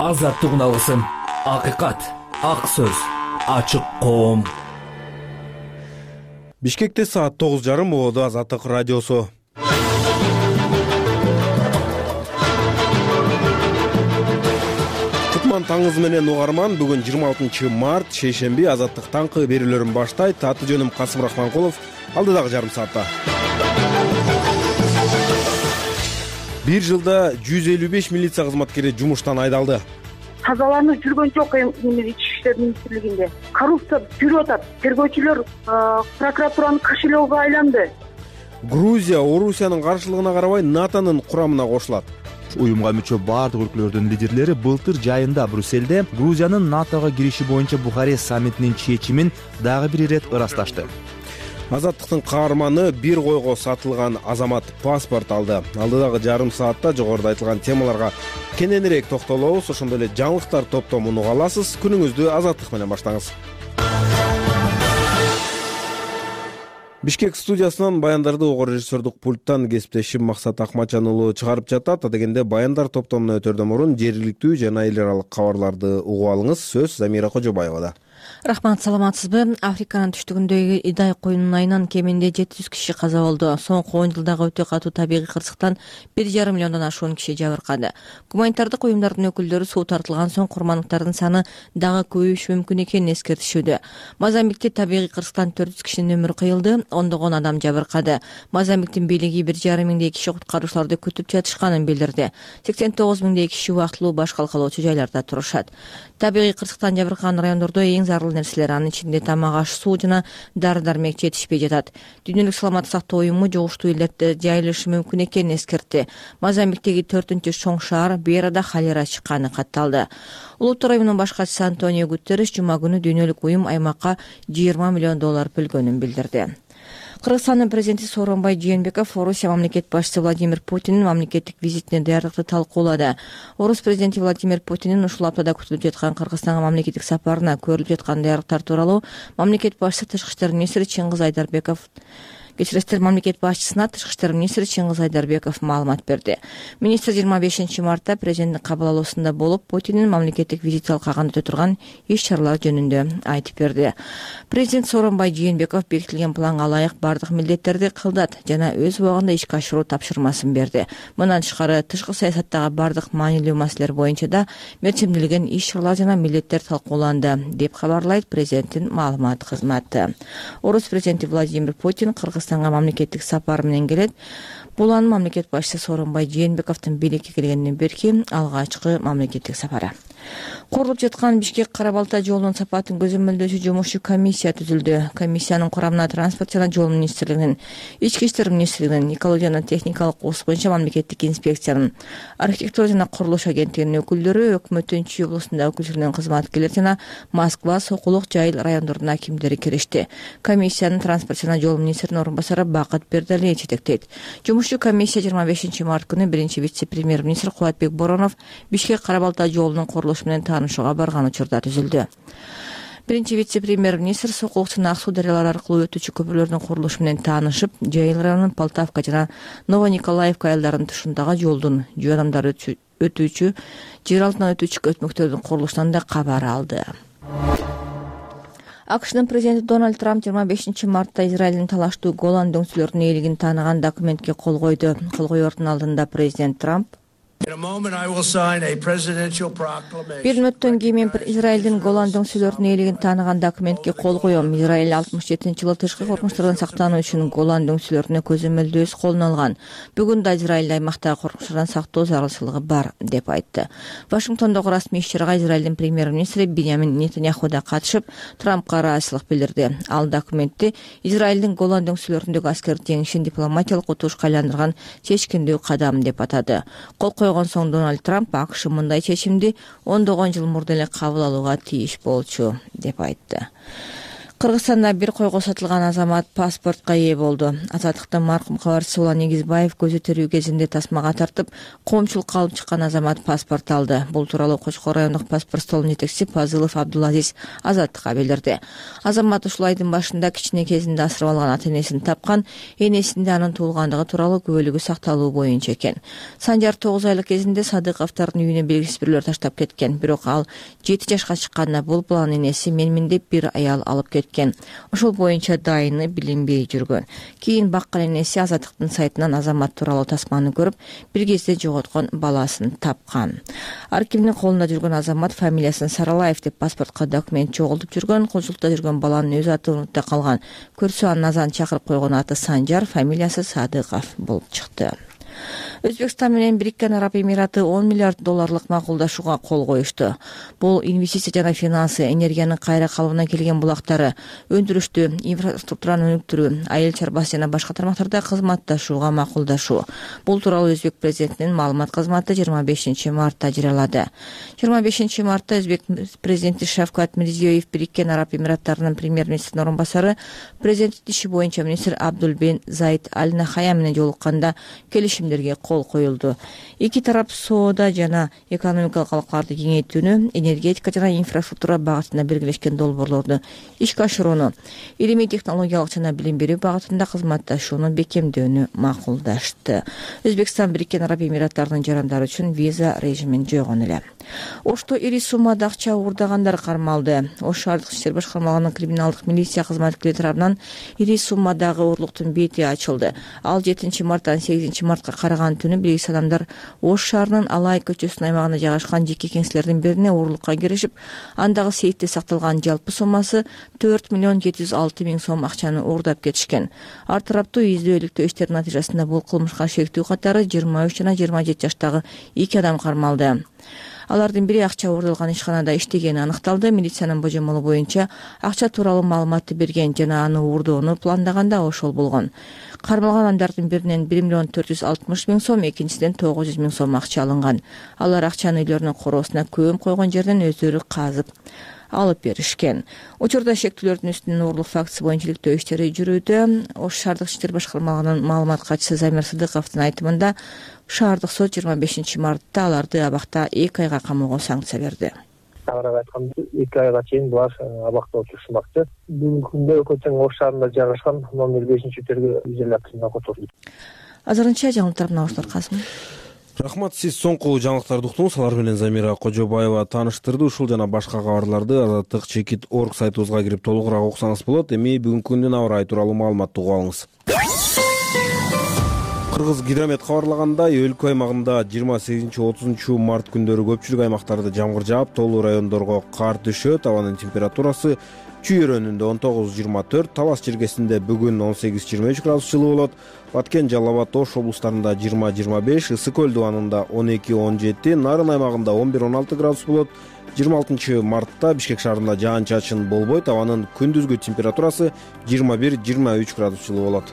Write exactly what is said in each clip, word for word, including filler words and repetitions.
Азаттык алгысым, акыйкат, ак сөз, ачык коом. Бишкекте саат тогуз жарым болду. Азаттык радиосу. Кутман таңыңыз менен угарман. Бүгүн жыйырма алтынчы март, шейшемби. Азаттык таңкы берүүлөрүн баштайт. Аты жөнүм Касым Рахманкулов. Алдыдагы жарым саатта. Бир жылда жүз элүү беш милиция кызматкери жумуштан айдалды. Тазаланып жүргөн жок Ички иштер министрлигинде. Коррупция жүрүп атат. Тергөөчүлөр прокуратуранын кошелегине айланды. Грузия Орусиянын каршылыгына карабай НАТОнун курамына кошулат. Уюмга мүчө бардык өлкөлөрдүн лидерлери былтыр жайында Брюссельде Грузиянын НАТОга кириши боюнча Бухарест саммитинин чечимин дагы бир ирет ырасташты. Азаттыктын каарманы бир койго сатылган азамат паспорт алды. Алдыдагы жарым саатта жогоруда айтылган темаларга кененирээк токтолобуз. Ошондой эле жаңылыктар топтомун уга аласыз. Күнүңүздү Азаттык менен баштаңыз. Бишкек студиясынан баяндарды ого режиссердук пульттан кесиптешим Максат Акмачан уулу чыгарып жатат. Адегенде баяндар топтомуна өтөрдөн мурун жергиликтүү жана эл аралык кабарларды угуп алыңыз. Сөз Замира Кожобаевада. Рахмат, саламатсызбы? Африканын түштүгүндөгү Идай коюнунун айынан кеминде жети жүз киши каза болду. Соңку он жылдагы өтө катуу табигый кырсыктан бир жарым миллиондон ашуун киши жабыркады. Гуманитардык уюмдардын өкүлдөрү суу тартылган соң курмандыктардын саны дагы көбөйүшү мүмкүн экенин эскертишүүдө. Мозамбикте табигый кырсыктан төрт жүз кишинин өмүрү кыйылды, ондогон адам жабыркады. Мозамбиктин бийлиги бир жарым миңдей киши куткаруучуларды күтүп жатышканын билдирди. сексен тогуз миңдей киши убактылуу баш калкалоочу жайларда турушат. Табигый кырсыктан жабыркаган райондордо эң зарыл нерселер, анын ичинде тамак аш, суу жана дары-дармек жетишпей жатат. Дүйнөлүк саламаттык сактоо уюму жугуштуу элдерде жайылышы мүмкүн экенин эскертти. Мозамбиктеги төртүнчү чоң шаар Берада холера чыкканы катталды. Улуттар уюмунун баш катчысы Антонио Гутерриш жума күнү дүйнөлүк уюм аймакка жыйырма миллион доллар бөлгөнүн билдирди. Кыргызстандын президенти Сооронбай Жээнбеков Орусия мамлекет башчысы Владимир Путиндин мамлекеттик визитине даярдыкты талкуулады. Орус президенти Владимир Путиндин ушул аптада күтүлүп жаткан Кыргызстанга мамлекеттик сапарына көрүлүп жаткан даярдыктар тууралуу мамлекет башчысы Тышкы иштер министри Чыңгыз Айдарбеков Кечиресиздер, мамлекет башчысына Тышкы иштер министри Чыңгыз Айдарбеков маалымат берди. Министр жыйырма бешинчи мартта президенттин кабыл алуусунда болуп, Путиндин мамлекеттик визит алкагында өтө турган иш-чаралар жөнүндө айтып берди. Президент Сооронбай Жээнбеков бекитилген планга ылайык бардык милдеттерди кылдат жана өз убагында ишке ашыруу тапшырмасын берди. Мындан тышкары тышкы саясаттагы бардык маанилүү маселелер боюнча да мерчимдилген иш-чаралар жана милдеттер талкууланды, деп кабарлайт президенттин маалымат кызматы. Орус президенти Владимир Путин Кыргыз мамлекеттик сапар менен келет. Бул анын мамлекет башчысы Сооронбай Жээнбековдун бийликке келгенден берки алгачкы мамлекеттик сапары. Курулуп жаткан Бишкек-Кара Балта жолунун сапатын көзөмөлдөөчү жумушчу комиссия түзүлдү. Комиссиянын курамына транспорт жана жол министрлигинин, Ички иштер министрлигинин, экология жана техникалык курс боюнча мамлекеттик инспекциянын, архитектура жана курулуш агенттигинин өкүлдөрү, өкмөттүн Чүй облусунда өкүлчүлүгүнүн кызматкерлери жана Москва, Сокулук, Жайыл райондордунун акимдери киришти. Комиссиянын транспорт жана жол министринин орун басары Бакыт Бердалиев жетектейт. Жумушчу комиссия жыйырма бешинчи март күнү биринчи вице-премьер-министр Кубатбек Боронов Бишкек-Кара Балта жолунун курулушу менен таанышууга барган учурда түзүлдү. Биринчи вице-премьер-министр Сокулук жана Ак суу дарыялары аркылуу өтүүчү көпүрлөрдүн курулушу менен таанышып, Жайыл районунун Полтавка жана Новониколаевка айылдарынын тушундагы жолдун жөө адамдар өтүүчү, жер алтынан өтүүчү өтмөктөрдүн курулушунан да кабар алды. АКШнын президенти Дональд Трамп жыйырма бешинчи мартта Израилдин талаштуу Голан дөңсүлөрүнүн ээлигин тааныган документке кол койду. Кол коердун алдында президент Трамп Бир мүнөттөн кийин мен Израилдин Голан дөңсүлөрүнүн ээлигин тааныган документке кол коем. Израиль алтымыш жетинчи жылы тышкы коркунучтардан сактануу үчүн Голан дөңсүлөрүнө көзөмөлдөө өз колуна алган. Бүгүн да Израиль аймактагы коркунучтардан сактоо зарылчылыгы бар, деп айтты. Вашингтондогу расмий иш-чарага Израилдин премьер-министри Биньямин Нетаньяху да катышып, Трампка ыраазычылык билдирди. Ал документти Израилдин Голан дөңсүлөрүндөгү аскердик жеңишин дипломатиялык утушка айландырган чечкиндүү кадам деп атады. Кол койгон соң Дональд Трамп АКШ мындай чечимди ондогон жыл мурда эле кабыл алууга тийиш болчу, деп айтты. Кыргызстанда бир койго сатылган азамат паспортко ээ болду. Азаттыктын маркум кабарчысы Улан Негизбаев көзү терүү кезинде тасмага тартып, коомчулукка алып чыккан азамат паспорт алды. Бул тууралуу Кочкор райондук паспорт столунун жетекчиси Пазылов Абдулазиз Азаттыкка билдирди. Азамат ушул айдын башында кичине кезинде асырап алган ата-энесин тапкан, энесинде анын туулгандыгы тууралуу күбөлүгү сакталуу боюнча экен. Санжар тогуз айлык кезинде Садыковдордун үйүнө белгисиз бирөөлөр таштап кеткен. Бирок ал жети жашка чыкканда бул баланын энеси менмин деп бир аял алып кеткен. Ошол боюнча дайыны билинбей жүргөн. Кийин баккан энеси Азаттыктын сайтынан азамат тууралуу тасманы көрүп, бир кезде жоготкон баласын тапкан. Ар кимдин колунда жүргөн азамат фамилиясын Саралаев деп паспортко документ чогултуп жүргөн, консултта жүргөн баланын өз аты унутта калган. Көрсө анын азан чакырып койгон аты Санжар, фамилиясы Садыков болуп чыкты. Өзбекстан менен Бириккен Араб Эмираты он миллиард долларлык макулдашууга кол коюшту. Бул инвестиция жана финансы, энергиянын кайра калыбына келген булактары, өндүрүштү, инфраструктураны өнүктүрүү, айыл чарбасы жана башка тармактарда кызматташууга макулдашуу. Бул тууралуу Өзбек президентинин маалымат кызматы жыйырма бешинчи мартта жарыялады. жыйырма бешинчи мартта Өзбек президенти Шавкат Мирзиёев Бириккен Араб Эмираттарынын премьер-министринин орун басары, президенттик иши боюнча министр Абдулбен Заид Аль Нахая менен жолукканда келишимдерге кол коюлду. Эки тарап соода жана экономикалык алакаларды кеңейтүүнү, энергетика жана инфраструктура багытында белгилешкен долбоорлорду ишке ашырууну, илимий технологиялык жана билим берүү багытында кызматташууну бекемдөөнү макулдашты. Өзбекстан Бириккен Араб Эмираттарынын жарандары үчүн виза режимин жойгон эле. Ошто ири суммада акча уурдагандар кармалды. Ош шаардык иштер башкармалыгынын криминалдык милиция кызматкерлери тарабынан ири суммадагы урурлуктун бети ачылды. Ал жетинчи марттан сегизинчи мартка караган түнү белгисиз адамдар Ош шаарынын Алай көчөсүнүн аймагында жайгашкан жеке кеңселердин бирине урурлукка киришип, андагы сейфте сакталган жалпы суммасы төрт миллион жети жүз алты миң сом акчаны уурдап кетишкен. Ар тараптуу издөөлүктүү иштердин натыйжасында бул кылмышка шектүү катары жыйырма үч жана жыйырма жети жаштагы эки адам кармалды. Алардын бири акча уурдалган ишканада иштегени аныкталды. Милициянын божомолу боюнча акча тууралуу маалыматты берген жана аны уурдоону пландаганда ошол болгон. Кармалган адамдардын биринен бир миллион төрт жүз алтымыш миң сом, экинчисинен тогуз жүз миң сом акча алынган. Алар акчаны үйлөрүнүн короосуна көм койгон жерден өздөрү казып алып беришкен. Учурда шектүүлөрдүн үстүнөн уурлук фактысы боюнча иликтөө иштери жүрүүдө. Ош шаардык иштер башкармалыгынын маалымат катчысы Замир Сыдыковдун айтымында, шаардык сот жыйырма бешинчи мартта аларды абакта эки айга камоого санкция берди. Тагыраак айтканда эки айга чейин булар абакта отурушмакчы. Бүгүнкү күндө Көчөң Ош шаарында жайгашкан номер бешинчи өтөргө изоляторуна которулду. Азырынча жаңылыктар мына ошолор Касым. Рахмат, сиз соңку жаңылыктарды уктуңуз. Алар менен Замира Кожобаева тааныштырды. Ушул жана башка кабарларды Азаттык чекит точка орг сайтыбызга кирип толугураак окусаңыз болот. Эми бүгүнкү күндүн аба ырайы тууралуу маалыматты угуп алыңыз. Кыргыз Гидромет кабарлагандай, өлкө аймагында жыйырма сегизинчи отузунчу март күндөрү көпчүлүк аймактарда жамгыр жаап, тоолуу райондорго кар түшөт. Абанын температурасы Чүй өрөөнүндө он тогуз жыйырма төрт, Талас жергесинде бүгүн он сегиз жыйырма үч градус жылуу болот. Баткен, Жалал абад, Ош облустарында жыйырма жыйырма беш, Ысык көл дубанында он эки он жети, Нарын аймагында он бир он алты градус болот. жыйырма алтынчы мартта Бишкек шаарында жаан-чачын болбойт. Абанын күндүзгү температурасы жыйырма бир жыйырма үч градус жылуу болот.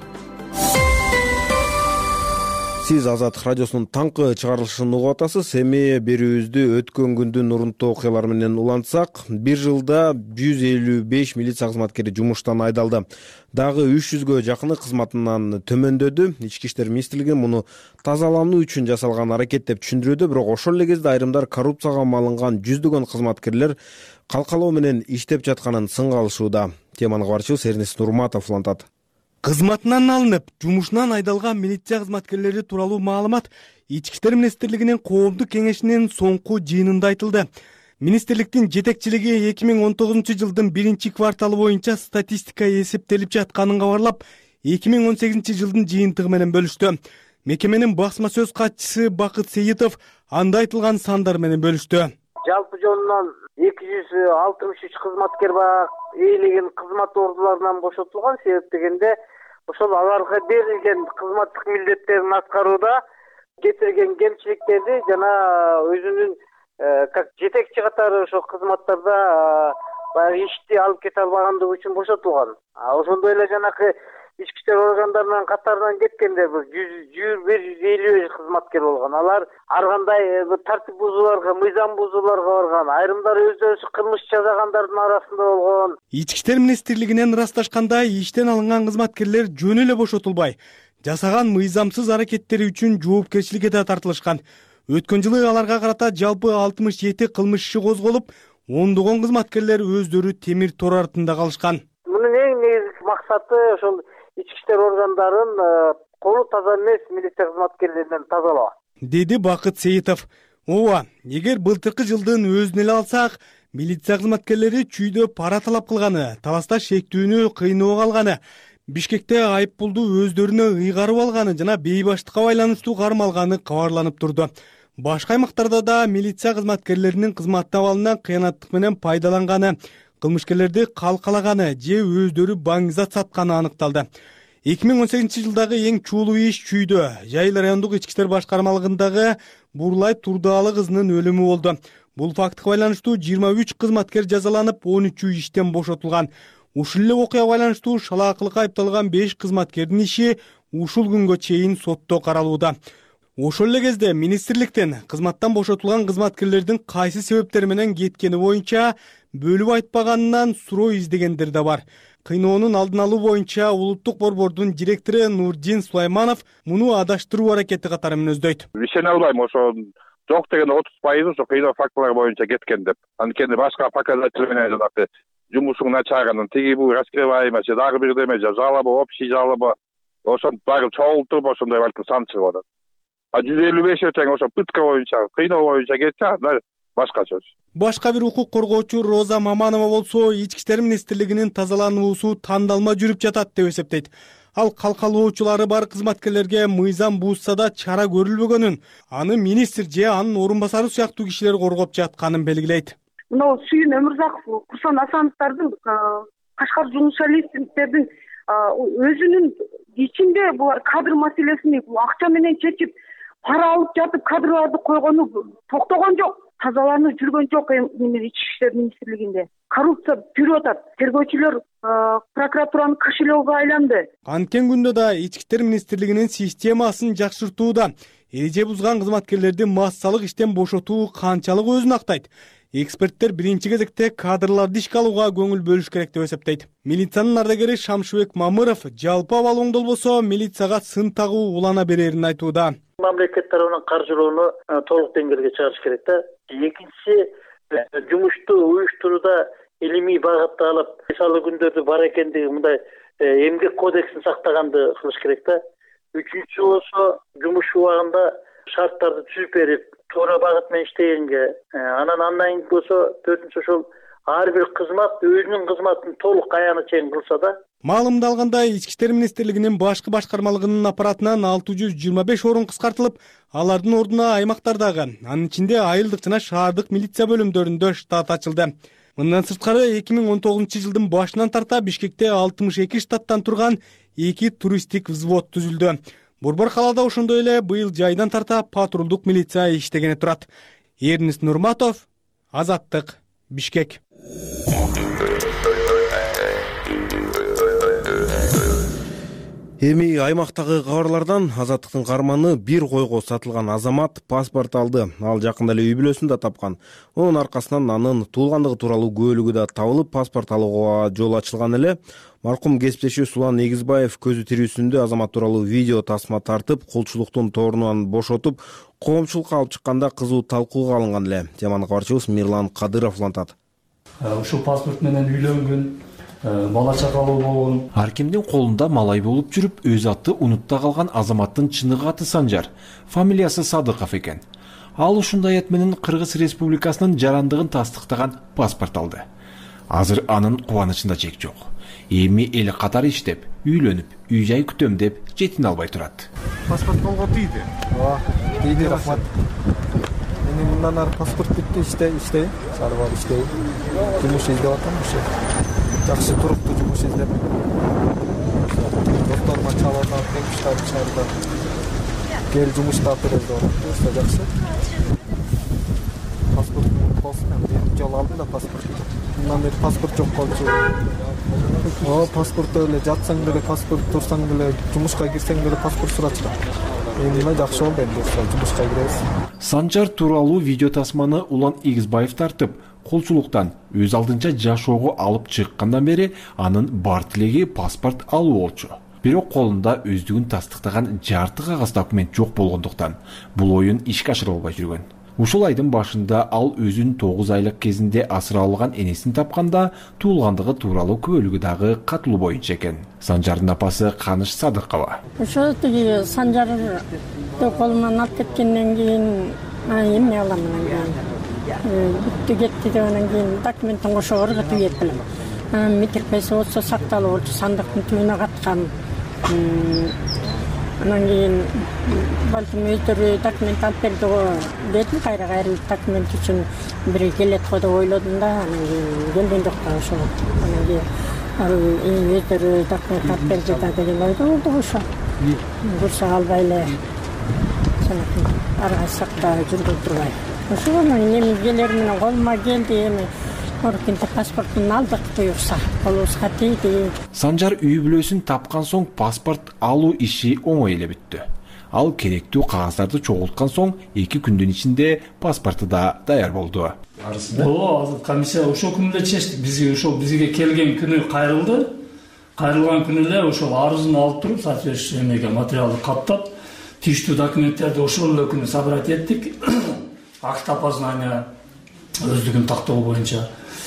Сиз Азаттык радиосунун таңкы чыгарылышын угуп атасыз. Эми берүүбүздү өткөн күндүн урунттуу окуялары менен улантсак, бир жылда жүз элүү беш милиция кызматкери жумуштан айдалды. Дагы үч жүзгө жакыны кызматынан төмөндөдү. Ички иштер министрлиги муну тазалануу үчүн жасалган аракет деп түшүндүрүүдө, бирок ошол эле кезде айрымдар коррупцияга малынган жүздөгөн кызматкерлер калкалоо менен иштеп жатканын сынга алышууда. Теманы кабарчыбыз Эрнест Нурматов улантат. Кызматынан алынып, жумушунан айдалган милиция кызматкерлери тууралуу маалымат Ички иштер министрлигинин коомдук кеңешинин соңку жыйынында айтылды. Министрликтин жетекчилиги эки миң он тогузунчу жылдын биринчи кварталы боюнча статистика эсептелип жатканын кабарлап, эки миң он сегизинчи жылдын жыйынтыгы менен бөлүштү. Мекеменин басма сөз катчысы Бакыт Сейитов анда айтылган сандар менен бөлүштү. Жалпы жонунан эки жүз алтымыш үч кызматкер бар, ээлеген кызмат ордуларынан бошотулган. Себеп дегенде ошол аларга берилген кызматтык милдеттерин аткарууда кетирген кемчиликтерди жана өзүнүн как жетекчи катары ошол кызматтарда баягы ишти алып кете албагандыгы үчүн бошотулган. Ошондой эле жанакы ички иштер органдарынын катарынан кеткенде бир жүз бир жүз элүү кызматкер болгон. Алар ар кандай тартип бузууларга, мыйзам бузууларга барган, айрымдары өздөрү кылмыш жасагандардын арасында болгон. Ички иштер министрлигинен ырасташкандай, иштен алынган кызматкерлер жөн эле бошотулбай, жасаган мыйзамсыз аракеттери үчүн жоопкерчиликке да тартылышкан. Өткөн жылы аларга карата жалпы алтымыш жети кылмыш иши козголуп, ондогон кызматкерлер өздөрү темир тор артында калышкан. Мунун эң негизги максаты ошол ички иштер органдарын колу таза эмес милиция кызматкерлеринен тазалоо, деди Бакыт Сейитов. Ооба, эгер былтыркы жылдын өзүн эле алсак, милиция кызматкерлери чүйдө пара талап кылганы, таласта шектүүнү кыйноого алганы, Бишкекте айып пулду өздөрүнө ыйгарып алганы жана бейбаштыкка байланыштуу кармалганы кабарланып турду. Башка аймактарда да милиция кызматкерлеринин кызмат абалынан кыянаттык менен пайдаланганы, кылмышкерлерди калкалаганы же өздөрү баңгизат сатканы аныкталды. эки миң он сегизинчи жылдагы эң чуулуу иш чүйдө Жайыл райондук ички иштер башкармалыгындагы Бурлай Турдаалы кызынын өлүмү болду. Бул фактка байланыштуу жыйырма үч кызматкер жазаланып, он үчү иштен бошотулган. Ушул эле окуяга байланыштуу шалаакылыкка айыпталган беш кызматкердин иши ушул күнгө чейин сотто каралууда. Ошол эле кезде министрликтен кызматтан бошотулган кызматкерлердин кайсы себептер менен кеткени боюнча бөлүп айтпаганынан суроо издегендер да бар. Кыйноонун алдын алуу боюнча улуттук борбордун директору Нурдин Сулайманов муну адаштыруу аракети катары мүнөздөйт. Ишене албайм, ошо жок деген отуз пайызы ошо кыйноо фактылары боюнча кеткен деп. Анткени башка показатель менен жанагы жумушуң начарынын тиги бул раскрываемый же дагы бирдеме же жалоба, общий жалоба, ошону баары чогултуруп ошондой балким сан чыгып атат. А жүз элүү беш тең ошо пытка боюнча, кыйноо боюнча кетсе, анда башка сөз. Башка бир укук коргоочу Роза Маманова болсо, ички иштер министрлигинин тазалануусу тандалма жүрүп жатат деп эсептейт. Ал калкалоочулары бар кызматкерлерге мыйзам бузса да чара көрүлбөгөнүн, аны министр же анын орун басары сыяктуу кишилер коргоп жатканын белгилейт. Мына Сүйүн Өмүрзаков, Курсан Асановдордун, Кашкар журналисттердин өзүнүн ичинде булар кадр маселесин акча менен чечип, пара алып жатып кадрларды койгону токтогон жок. Тазаланып жүргөн жок ички иштер министрлигинде. Коррупция жүрүп атат. Тергөөчүлөр прокуратуранын кошелегине айланды. Анткен күндө да ички иштер министрлигинин системасын жакшыртууда эреже бузган кызматкерлерди массалык иштен бошотуу канчалык өзүн актайт. Эксперттер биринчи кезекте кадрларды ишке алууга көңүл бөлүш керек деп эсептейт. Милициянын ардагери Шамшыбек Мамыров жалпы абал оңдолбосо милицияга сын тагуу улана берерин айтууда. Мамлекет тарабынан каржылоону толук деңгээлге чыгарыш керек да. Экинчиси, жумушту уюштурууда илимий багытта алып, мисалы күндөрдү бар экендиги мындай эмгек кодексин сактаганды кылыш керек да. Үчүнчүсү болсо жумуш убагында шарттарды түзүп берип, туура багыт менен иштегенге, анан андан кийин болсо төртүнчү ошол ар бир кызмат өзүнүн кызматын толук аягына чейин кылса да. Маалымда алганда ички иштер министрлигинин башкы башкармалыгынын аппаратынан алты жүз жыйырма беш орун кыскартылып, алардын ордуна аймактардагы, анын ичинде айылдык жана шаардык милиция бөлүмдөрүндө штат ачылды. Мындан сырткары эки миң он тогузунчу жылдын башынан тарта Бишкекте алтымыш эки штаттан турган эки туристтик взвод түзүлдү. Борбор калаада ошондой эле быйыл жайдан тарта патрулдук милиция иштегени турат. Эрнис Нурматов, Азаттык, Бишкек. Эми аймактагы кабарлардан Азаттыктын каарманы бир койго сатылган азамат паспорт алды. Ал жакында эле үй бүлөсүндө тапкан. Онун аркасынан анын туулгандыгы тууралуу күбөлүгү да табылып, паспорт алууга жол ачылган эле. Маркум кесиптеши Сулан Негизбаев көзү тирүүсүндө азамат тууралуу видео тасма тартып, кулчулуктун торунан бошотуп, коомчулукка алып чыкканда кызуу талкууга алынган эле. Теманы кабарчыбыз Мирлан Кадыров улантат. Ушул паспорт менен үйлөнгөн, бала чакалуу болгон. Ар кимдин колунда малай болуп жүрүп, өз аты унутта калган азаматтын чыныгы аты Санжар, фамилиясы Садыков экен. Ал ушундай эт менен Кыргыз Республикасынын жарандыгын тастыктаган паспорт алды. Азыр анын кубанычында чек жок. Эми эл катары иштеп, үйлөнүп, үй жай күтөм деп жетине албай турат. Паспорт колго тийди. Ооба, тийди, рахмат. Мени мындан ары паспорт бүтү, иште, иштейм, чарып алып иштейм. Жумуш издеп атам ушу. Жакшы туруктуу жумуш издеп. Досторума чалып атам, жумуштар чарда. Кел жумуш таптыр деп атам. Ушу жакшы. Паспорт болсун, бир жол алдым да паспорт. Мындан бери паспорт жок болчу. ооба паспортто эле жатсаң деле паспорт, турсаң деле, жумушка кирсең деле паспорт сурашат. Эми жакшы болду, энди жумушка киребиз. Санжар тууралуу видео тасманы Улан Игизбаев тартып, колчулуктан өз алдынча жашоого алып чыккандан бери анын бар тилеги паспорт алуу болчу. Бирок колунда өздүгүн тастыктаган жарты кагаз документ жок болгондуктан бул оюн ишке ашыра албай жүргөн. Ушул айдын башында ал өзүн тогуз айлык кезинде асырап алган энесин тапканда туулгандыгы тууралуу күбөлүгү дагы катылуу боюнча экен. Санжардын апасы Каныш Садыкова. Ошо тиги Санжарды колуман алып кеткенден кийин эмне кылам анан кийин бүттү кетти деп анан кийин документтин кошо ыргытып ийет белем. Метирпеси болсо сакталып болчу, сандыктын түбүнө каткан. Анан кийин балтым өздөрү документ алып берди го дедим, кайра кайрылып документ үчүн бири келет го деп ойлодум да, анан кийин келген жок да ошо. Анан кийин ал өздөрү документ алып берди да деген ойдо болду ошо. Курса албай эле ар кайсакта жүргөн турбай. Ошо анан эми келер менен колума келди, эми Оркинте паспортун алдык буюрса, колубузга тийди. Санжар үй бүлөсүн тапкан соң паспорт алуу иши оңой эле бүттү. Ал керектүү кагаздарды чогулткан соң эки күндүн ичинде паспорту да даяр болду. Ооба, комиссия ошол күнү эле чечтик. Бизге ошол бизге келген күнү кайрылды. Кайрылган күнү эле ошол арызын алып туруп, соответственно эмеге материалды каттап, тийиштүү документтерди ошол эле күнү собрать эттик. Акт опознания өздүгүн тактоо боюнча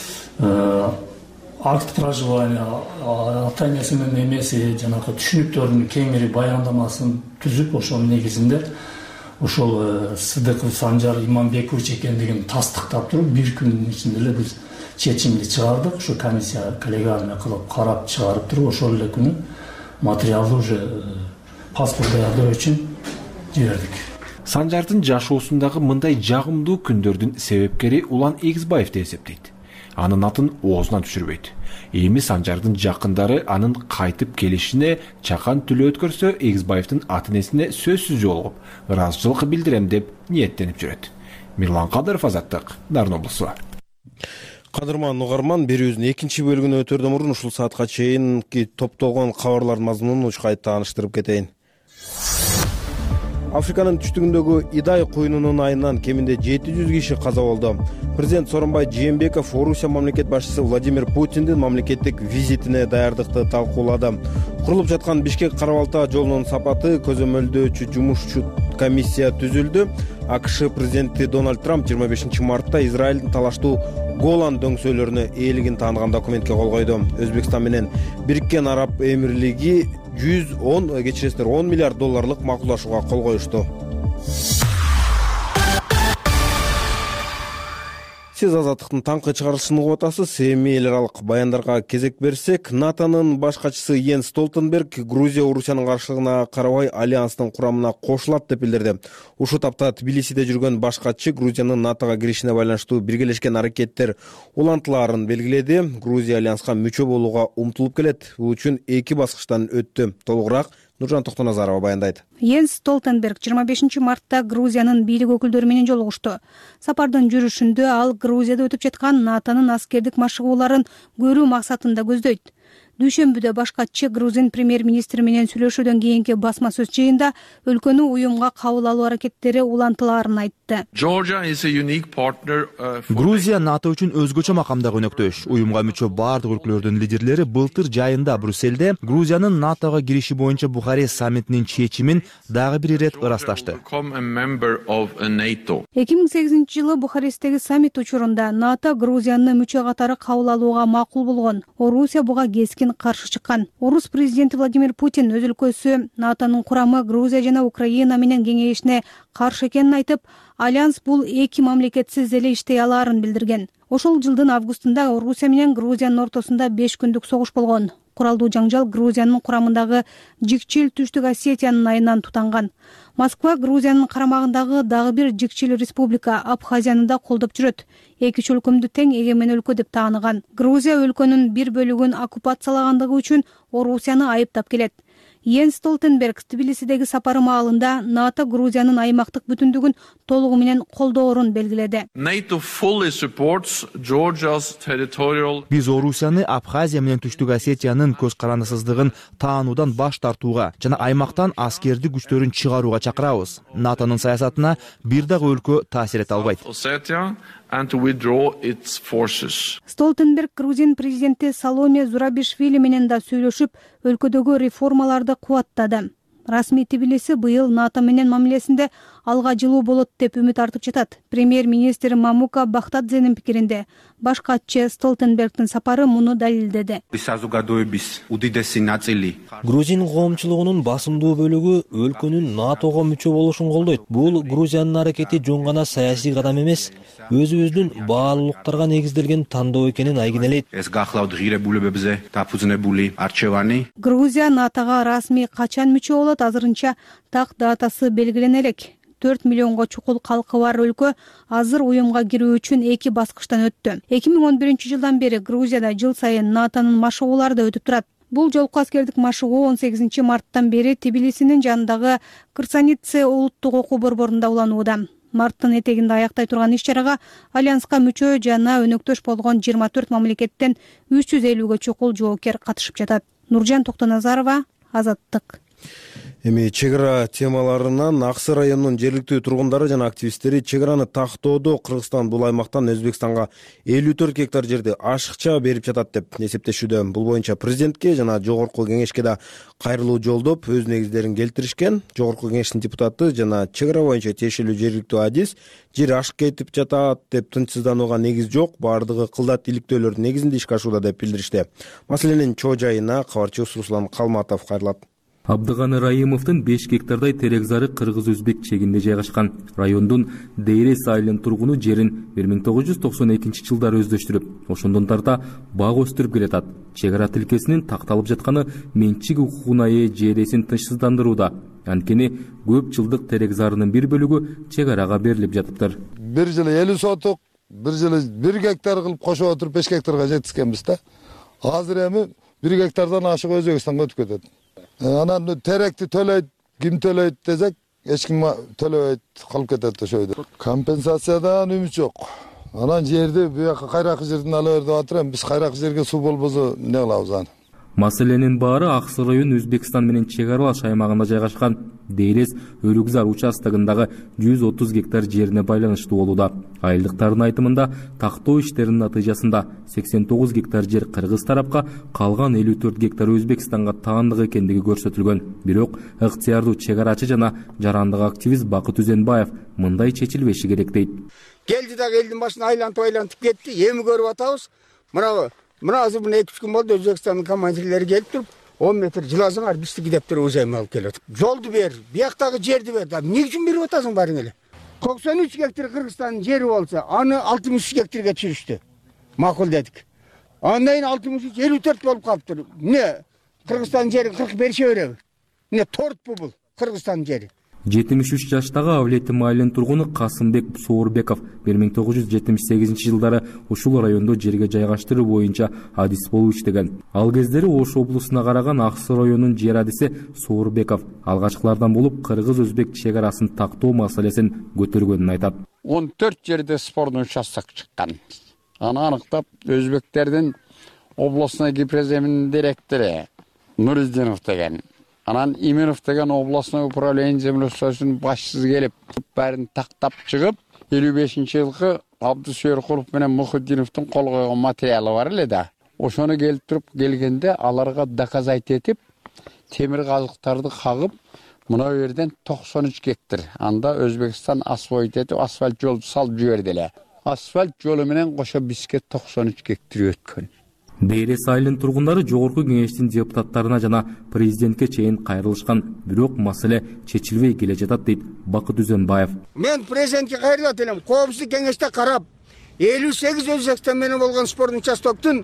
акт проживания, ата энеси менен эмеси жанагы түшүнүктөрдүн кеңири баяндамасын түзүп, ошол негизинде ошол Сыдыков Санжар Иманбекович экендигин тастыктап туруп, бир күндүн ичинде эле биз чечимди чыгардык. Ошо комиссия коллегиальный кылып карап чыгарып туруп, ошол эле күнү материалды уже паспорт даярдоо үчүн жибердик. Санжардын жашоосундагы мындай жагымдуу күндөрдүн себепкери Улан Игизбаев деп эсептейт. Анын атын оозунан түшүрбөйт. Эми Санжардын жакындары анын кайтып келишине чакан түлөө өткөрсө, Игизбаевдин ата-энесине сөзсүз жолугуп, ыраазычылык билдирем деп ниеттенип жүрөт. Мирлан Кадыров, Азаттык, Нарын облусу. Кадырман угарман, берүүбүздүн экинчи бөлүгүнө өтөрдөн мурун ушул саатка чейинки топтолгон кабарлардын мазмунун ушкай тааныштырып кетейин. Африканын түштүгүндөгү Идай куйунунун айынан кеминде жети жүз киши каза болду. Президент Сооронбай Жээнбеков Орусия мамлекет башчысы Владимир Путиндин мамлекеттик визитине даярдыкты талкуулады. Курулуп жаткан Бишкек Кара-Балта жолунун сапаты көзөмөлдөөчү жумушчу комиссия түзүлдү. АКШ президенти Дональд Трамп жыйырма бешинчи мартта Израилдин талаштуу Голан дөңсөөлөрүнө ээлигин тааныган документке кол койду. Өзбекстан менен Бириккен Араб Эмирлиги жүз он кечиресиздер он миллиард долларлык макулдашууга кол коюшту. Сиз Азаттыктын таңкы чыгарылышын угуп атасыз. Эми эл аралык баяндарга кезек берсек, НАТОнун баш катчысы Йенс Столтенберг Грузия Орусиянын каршылыгына карабай альянстын курамына кошулат деп билдирди. Ушул тапта Тбилисиде жүргөн баш катчы Грузиянын НАТОга киришине байланыштуу биргелешкен аракеттер улантылаарын белгиледи. Грузия альянска мүчө болууга умтулуп келет. Бул үчүн эки баскычтан өттү. Толугураак Нуржан Токтоназарова баяндайт. Йенс Столтенберг жыйырма бешинчи мартта Грузиянын бийлик өкүлдөрү менен жолугушту. Сапардын жүрүшүндө ал Грузияда өтүп жаткан НАТОнун аскердик машыгууларын көрүү максатында көздөйт. Дүйшөмбүдө баш катчы грузин премьер-министри менен сүйлөшүүдөн кийинки басма сөз жыйында өлкөнү уюмга кабыл алуу аракеттери улантылаарын айтты. Грузия НАТО үчүн өзгөчө макамдагы өнөктөш. Уюмга мүчө бардык өлкөлөрдүн лидерлери былтыр жайында Брюсселде Грузиянын НАТОга кириши боюнча Бухарест саммитинин чечимин дагы бир ирет ырасташты. эки миң сегизинчи жылы Бухаресттеги саммит учурунда НАТО Грузияны мүчө катары кабыл алууга макул болгон. Орусия буга кескин каршы чыккан. Орус президенти Владимир Путин өз өлкөсү НАТОнун курамы Грузия жана Украина менен кеңейишине каршы экенин айтып, альянс бул эки мамлекетсиз эле иштей алаарын билдирген. Ошол жылдын августунда Орусия менен Грузиянын ортосунда беш күндүк согуш болгон. Куралдуу жаңжал Грузиянын курамындагы жикчил Түштүк Осетиянын айынан тутанган. Москва Грузиянын карамагындагы дагы бир жикчил республика Абхазияны да колдоп жүрөт. Эки өлкөмдү тең эгемен өлкө деп тааныган. Грузия өлкөнүн бир бөлүгүн оккупациялагандыгы үчүн Орусияны айыптап келет. Йенс Столтенберг Тбилисидеги сапары маалында НАТО Грузиянын аймактык бүтүндүгүн толугу менен колдоорун белгиледи. NATO fully supports Georgia's territorial. Биз Орусияны Абхазия менен Түштүк Осетиянын көз карандысыздыгын таануудан баш тартууга жана аймактан аскердик күчтөрүн чыгарууга чакырабыз. НАТОнун саясатына бир дагы өлкө таасир эте албайт. And to withdraw its forces. Столтенберг Грузин президенти Саломе Зурабишвили менен да сүйлөшүп, өлкөдөгү реформаларды кубаттады. Расмий Тбилиси быйыл НАТО менен мамилесинде алга жылуу болот деп үмүт артып жатат. Премьер-министр Мамука Бахтадзенин пикиринде баш катчы Столтенбергдин сапары муну далилдеди. Грузин коомчулугунун басымдуу бөлүгү өлкөнүн НАТОго мүчө болушун колдойт. Бул Грузиянын аракети жөн гана саясий кадам эмес, өзүбүздүн баалуулуктарга негизделген тандоо экенин айгинелейт. Грузия НАТОго расмий качан мүчө болот? Азырынча так датасы белгилене элек. төрт миллионго чукул калкы бар өлкө азыр уюмга кирүү үчүн эки баскычтан өттү. эки миң он биринчи жылдан бери Грузияда жыл сайын НАТОнун машыгуулары да өтүп турат. Бул жолку аскердик машыгуу он сегизинчи марттан бери Тбилисинин жанындагы Кырсанице улуттук окуу борборунда уланууда. Марттын этегинде аяктай турган иш-чарага альянска мүчө жана өнөктөш болгон жыйырма төрт мамлекеттен үч жүз элүүгө чукул жоокер катышып жатат. Нуржан Токтоназарова, Азаттык. Эми чек ара темаларынан Аксы районунун жергиликтүү тургундары жана активисттери чек араны тактоодо Кыргызстан бул аймактан Өзбекстанга элүү төрт гектар жерди ашыкча берип жатат деп эсептешүүдө. Бул боюнча президентке жана жогорку кеңешке да кайрылуу жолдоп өз негиздерин келтиришкен. Жогорку кеңештин депутаты жана чек ара боюнча тиешелүү жергиликтүү адис жер ашык кетип жатат деп тынчсызданууга негиз жок, баардыгы кылдат иликтөөлөрдүн негизинде ишке ашууда деп билдиришти. Маселенин чоо жайына кабарчыбыз Руслан Калматов кайрылат. Абдыганы Раимовдун беш гектардай терекзары кыргыз-өзбек чегинде жайгашкан. Райондун Дейрес айылынын тургуну жерин бир миң тогуз жүз токсон экинчи жылдары өздөштүрүп, ошондон тарта бак өстүрүп келатат. Чек ара тилкесинин такталып жатканы менчик укугуна ээ жересин тынчсыздандырууда. Анткени көп жылдык терекзарынын бир бөлүгү чек арага берилип жатыптыр. Бир жылы элүү сотук, бир жылы бир гектар кылып кошуп отуруп беш гектарга жеткизгенбиз да. Азыр эми бир гектардан ашык Өзбекстанга өтүп кетет. Анан теректи төлөйт, ким төлөйт десек, эч ким төлөбөйт, калып кетет ошойдо. Компенсациядан үмүт жок. Анан жерди буяка кайракы жерден ала бер деп атырам. Биз кайракы жерге суу болбосо эмне кылабыз аны? Маселенин баары Аксы район Өзбекстан менен чек аралаш аймагында жайгашкан Дейрес Өрүкзар участогундагы жүз отуз гектар жерине байланыштуу болууда. Айылдыктардын айтымында тактоо иштеринин натыйжасында сексен тогуз гектар жер кыргыз тарапка, калган элүү төрт гектар Өзбекстанга таандык экендиги көрсөтүлгөн. Бирок ыктыярдуу чек арачы жана жарандык активист Бакыт Үзенбаев мындай чечилбеши керек дейт. Келди дагы элдин башына айлантып айлантып кетти. Эми көрүп атабыз. Мына Мына азыр мына эки үч күн болду Өзбекстандын командирлери келип туруп, он метр жыласыңар биздики деп туруп өзөйм алып келет. Жолду бер, бияктагы жерди бер. Эмне үчүн берип атасың барың эле? токсон үч гектар Кыргызстандын жери болсо, аны алтымыш үч гектарга чиришти. Макул дедик. Андан кийин алтымыш үч элүү төрт болуп калыптыр. Эмне Кыргызстандын жерин кырк берише береби? Эмне тортпу бул Кыргызстандын жери? жетимиш үч жаштагы Авлети майылынын тургуну Касымбек Соорбеков бир миң тогуз жүз жетимиш сегизинчи жылдары ушул райондо жерге жайгаштыруу боюнча адис болуп иштеген. Ал кездери Ош облусуна караган Аксы районунун жер адиси Соорбеков алгачкылардан болуп кыргыз-өзбек чек арасын тактоо маселесин көтөргөнүн айтат. он төрт жерде спордун участок чыккан. Аны аныктап өзбектердин областной гипроземинин директору Нуриздинов деген, анан Именов деген областной управление землеустройствосунун башчысы келип, бәрін тактап чыгып, элүү бешинчи жылкы Абдусуеркулов менен Мухиддиновдун кол койгон материалы бар эле да. Ошону келип туруп келгенде аларга доказать этип, темир казыктарды кагып, мына жерден токсон үч гектар. Анда Өзбекстан асфальт этип, асфальт жол салып жиберди эле. Асфальт жолу менен кошо бизге токсон үч гектар өткөн. Дейрес айылынын тургундары жогорку кеңештин депутаттарына жана президентке чейин кайрылышкан, бирок маселе чечилбей келе жатат дейт Бакыт Үзенбаев. Мен президентке кайрылат элем. Коопсуздук кеңеште карап, элүү сегиз Өзбекстан менен болгон спордун участоктун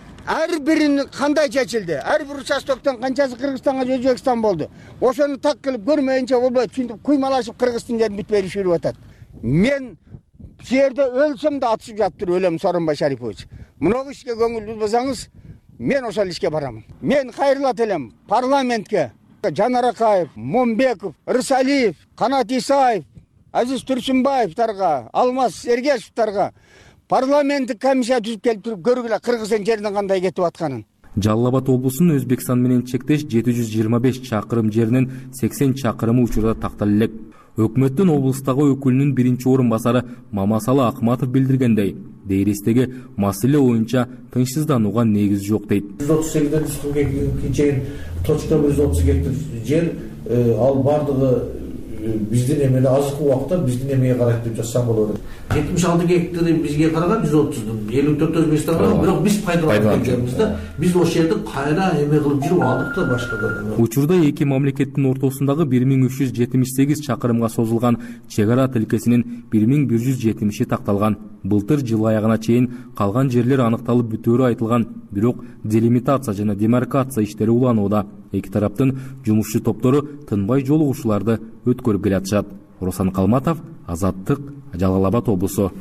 ар бирин кандай чечилди? Ар бир участоктон канчасы Кыргызстанга, Өзбекстан болду. Ошону так кылып көрмөйүнчө болбойт. Чынтип куймалашып Кыргыздын жерин бүтпөй жүрүп атат. Мен жерде өлсөм да атышып жатыр өлөм Сооронбай Шарипович. Мына ишке көңүл бурбасаңыз, мен ошол ишке барамын. Мен кайрылат элем парламентке, Жанар Акаев, Момбеков, Рысалиев, Канат Исаев, Азиз Турсунбаевтарга, Алмаз Ергешевтарга парламенттик комиссия түзүп келип туруп көргүлө Кыргызстан жеринин кандай кетип атканын. Жалал Абад облусунун Өзбекстан менен чектеш жети жүз жыйырма беш чакырым жеринин сексен чакырымы учурда тактала элек. Өкмөттүн облустагы өкүлүнүн биринчи орун басары Мамасалы Акматов билдиргендей, дейрестеги маселе боюнча тынчсызданууга негиз жок дейт. жүз отуз сегизден жүз кырк экиге чейин точка жүз отуз гектар жер, ал бардыгы биздин эмеле азыркы убакта биздин эмеге карайт деп жазсам болот. жетимиш алты гектары бизге караган жүз отуздун, элүү төрт Өзбекстанга караган, бирок биз пайдаланып жүрөбүз да. Биз ошол жерди кайра эме кылып жүрүп алдык да башкадан. Учурда эки мамлекеттин ортосундагы бир миң үч жүз жетимиш сегиз чакырымга созулган чек ара тилкесинин бир миң бир жүз жетимиши такталган. Былтыр жыл аягына чейин калган жерлер аныкталып бүтөөрү айтылган, бирок делимитация жана демаркация иштери уланууда. Эки тараптын жумушчу топтору тынбай жолугушууларды өткөрүп келатышат. Руслан Калматов, Азаттык, Жалал Абад облусу.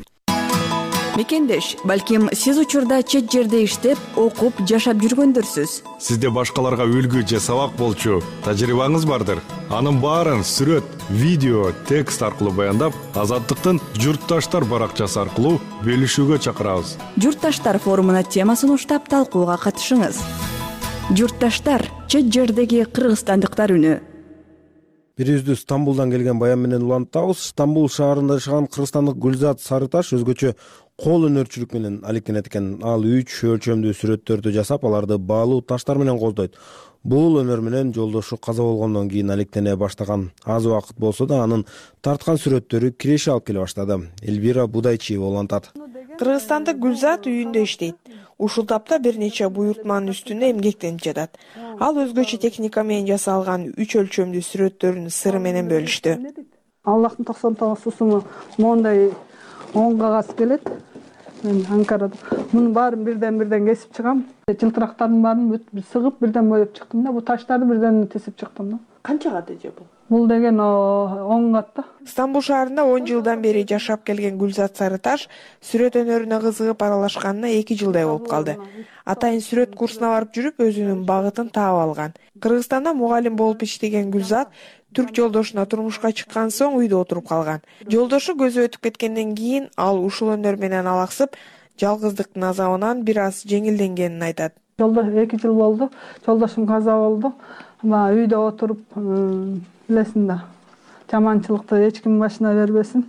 Мекендеш, балким сиз учурда чет жерде иштеп, окуп, жашап жүргөндөрсүз. Сизде башкаларга үлгү же сабак болчу тажрыйбаңыз бардыр. Анын баарын сүрөт, видео, текст аркылуу баяндап, Азаттыктын Журтташтар баракчасы аркылуу бөлүшүүгө чакырабыз. Журтташтар форумуна темасын уштап талкууга катышыңыз. Журтташтар, чет жердеги кыргызстандыктар үнү. Бирибизди Стамбулдан келген баян менен улантабыз. Стамбул шаарында жашаган кыргызстандык Гүлзат Сарыташ өзгөчө кол өнөрчүлүк менен алектенет экен. Ал үч өлчөмдүү сүрөттөрдү жасап, аларды баалуу таштар менен колдойт. Бул өнөр менен жолдошу каза болгондон кийин алектене баштаган. Аз убакыт болсо да анын тарткан сүрөттөрү киреше алып келе баштады. Эльвира Будайчиева улантат. Кыргызстандык Гүлзат үйүндө иштейт. Ушул тапта бир нече буйртманын үстүндө эмгектенип жатат. Ал өзгөчө техника менен жасалган үч өлчөмдүү сүрөттөрүн сыры менен бөлүштү. Аллахтын токсон тогуз сусуму мондай он кагаз келет. Мен Анкарада мунун баарын бирден бирден кесип чыгам. Жылтырактардын баарын сыгып бирден боеп чыктым да, бу таштарды бирден тесип чыктым да. Канча кат эже бул? Бул деген он кат да. Стамбул шаарында он жылдан бери жашап келген Гүлзат Сарыташ сүрөт өнөрүнө кызыгып аралашканына эки жылдай болуп калды. Атайын сүрөт курсуна барып жүрүп өзүнүн багытын таап алган. Кыргызстанда мугалим болуп иштеген Гүлзат түрк жолдошуна турмушка чыккан соң үйдө отуруп калган. Жолдошу көзү өтүп кеткенден кийин ал ушул өнөр менен алаксып, жалгыздыктын азабынан бир аз жеңилденгенин айтат. Жолдош эки жыл болду. Жолдошум каза болду. Ма үйдө отуруп, билесиң да, жаманчылыкты эч ким башына бербесин.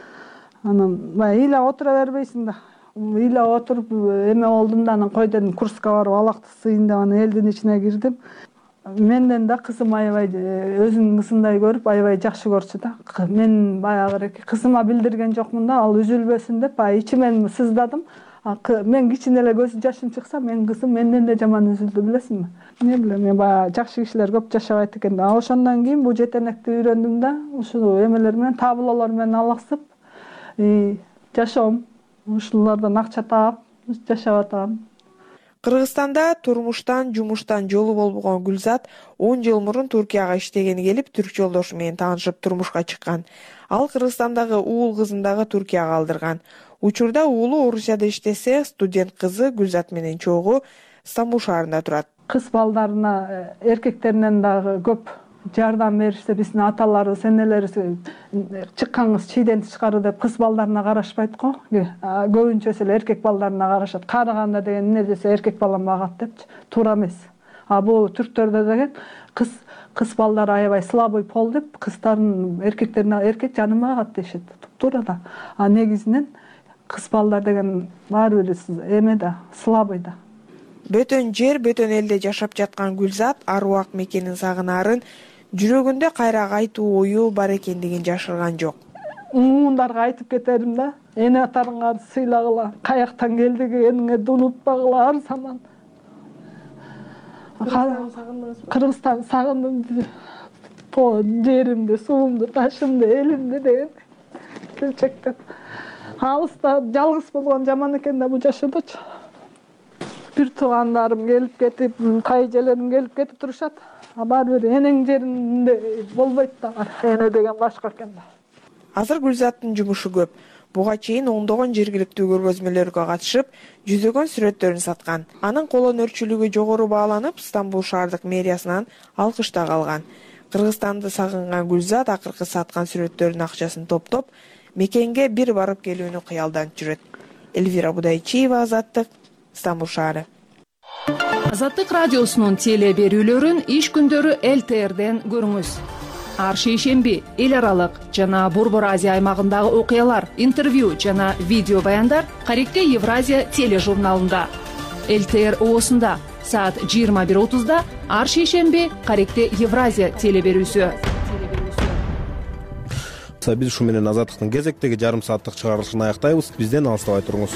Анан баягы ыйлап отура бербейсиң да. Ыйлап отуруп эме болдум да, анан кой дедим, Курска барып алакты сыйын деп анан элдин ичине кирдим. Менден да кызым аябай өзүнүн кызындай көрүп, аябай жакшы көрчү да. Мен баягы кызыма билдирген жокмун да, ал үзүлбөсүн деп, ичимен сыздадым. Мен кичине эле көз жашым чыкса, мен кызым менден да жаман үзүлдү, билесиңби? Не билем, мен баягы жакшы кишилер көп жашабайт экен да. Ошондон кийин бул жетенекти үйрөндүм да, ушул эмелер менен, таблолор менен алаксып, жашоом, ушулардан акча таап, жашап атам. Кыргызстанда турмуштан, жумуштан жолу болбогон Гүлзат он жыл мурун Туркияга иштегени келип, түрк жолдошу менен таанышып турмушка чыккан. Ал Кыргызстандагы уул кызын дагы Туркияга алдырган. Учурда уулу Орусияда иштесе, студент кызы Гүлзат менен чогуу Стамбул шаарында турат. Кыз балдарына эркектеринен дагы көп жардам беришсе, биздин аталарыбыз, энелерибиз чыккаңыз чийден тышкары деп кыз балдарына карашпайт го. Көбүнчөсү эле эркек балдарына карашат. Карыганда деген эмне десе эркек балам багат депчи. Туура эмес. А бул түрктөрдө деген кыз кыз балдар аябай слабый пол деп, кыздардын эркектерине эркек жанын багат дешет. Туура да. А негизинен кыз балдар деген баары бир эме да, слабый да. Бөтөн жер, бөтөн элде жашап жаткан Гүлзат аруак мекенин сагынаарын, жүрөгүндө кайра кайтуу ою бар экендигин жашырган жок. Муундарга айтып кетерим да, эне атарыңарды сыйлагыла, каяктан келдигиңерди унутпагыла ар заман. Кыргызстанды сагындым, жеримди, суумду, ташымды, элимди деген келчектеп. Алыста жалгыз болгон жаман экен да бул жашоодочу. Бир туугандарым келип кетип, кайжелерим келип кетип турушат. А баары бир энең жеринде болбойт да. Эне деген башка экен да. Азыр Гүлзаттын жумушу көп. Буга чейин ондогон жергиликтүү көргөзмөлөргө катышып, жүзөгөн сүрөттөрүн саткан. Анын кол өнөрчүлүгү жогору бааланып, Стамбул шаардык мэриясынан алкыш да алган. Кыргызстанды сагынган Гүлзат акыркы саткан сүрөттөрүнүн акчасын топтоп, мекенге бир барып келүүнү кыялданып жүрөт. Эльвира Будайчиева, Азаттык, Стамбул шаары. Азаттык радиосунун теле берүүлөрүн иш күндөрү эл тэ эрден көрүңүз. Ар шейшемби эл аралык жана Борбор Азия аймагындагы окуялар, интервью жана видео баяндар Каректе Евразия тележурналында. эл тэ эр оосунда саат жыйырма бир отузда ар шейшемби Каректе Евразия теле берүүсү. Биз ушу менен Азаттыктын кезектеги жарым сааттык чыгарылышын аяктайбыз. Бизден алыстабай туруңуз.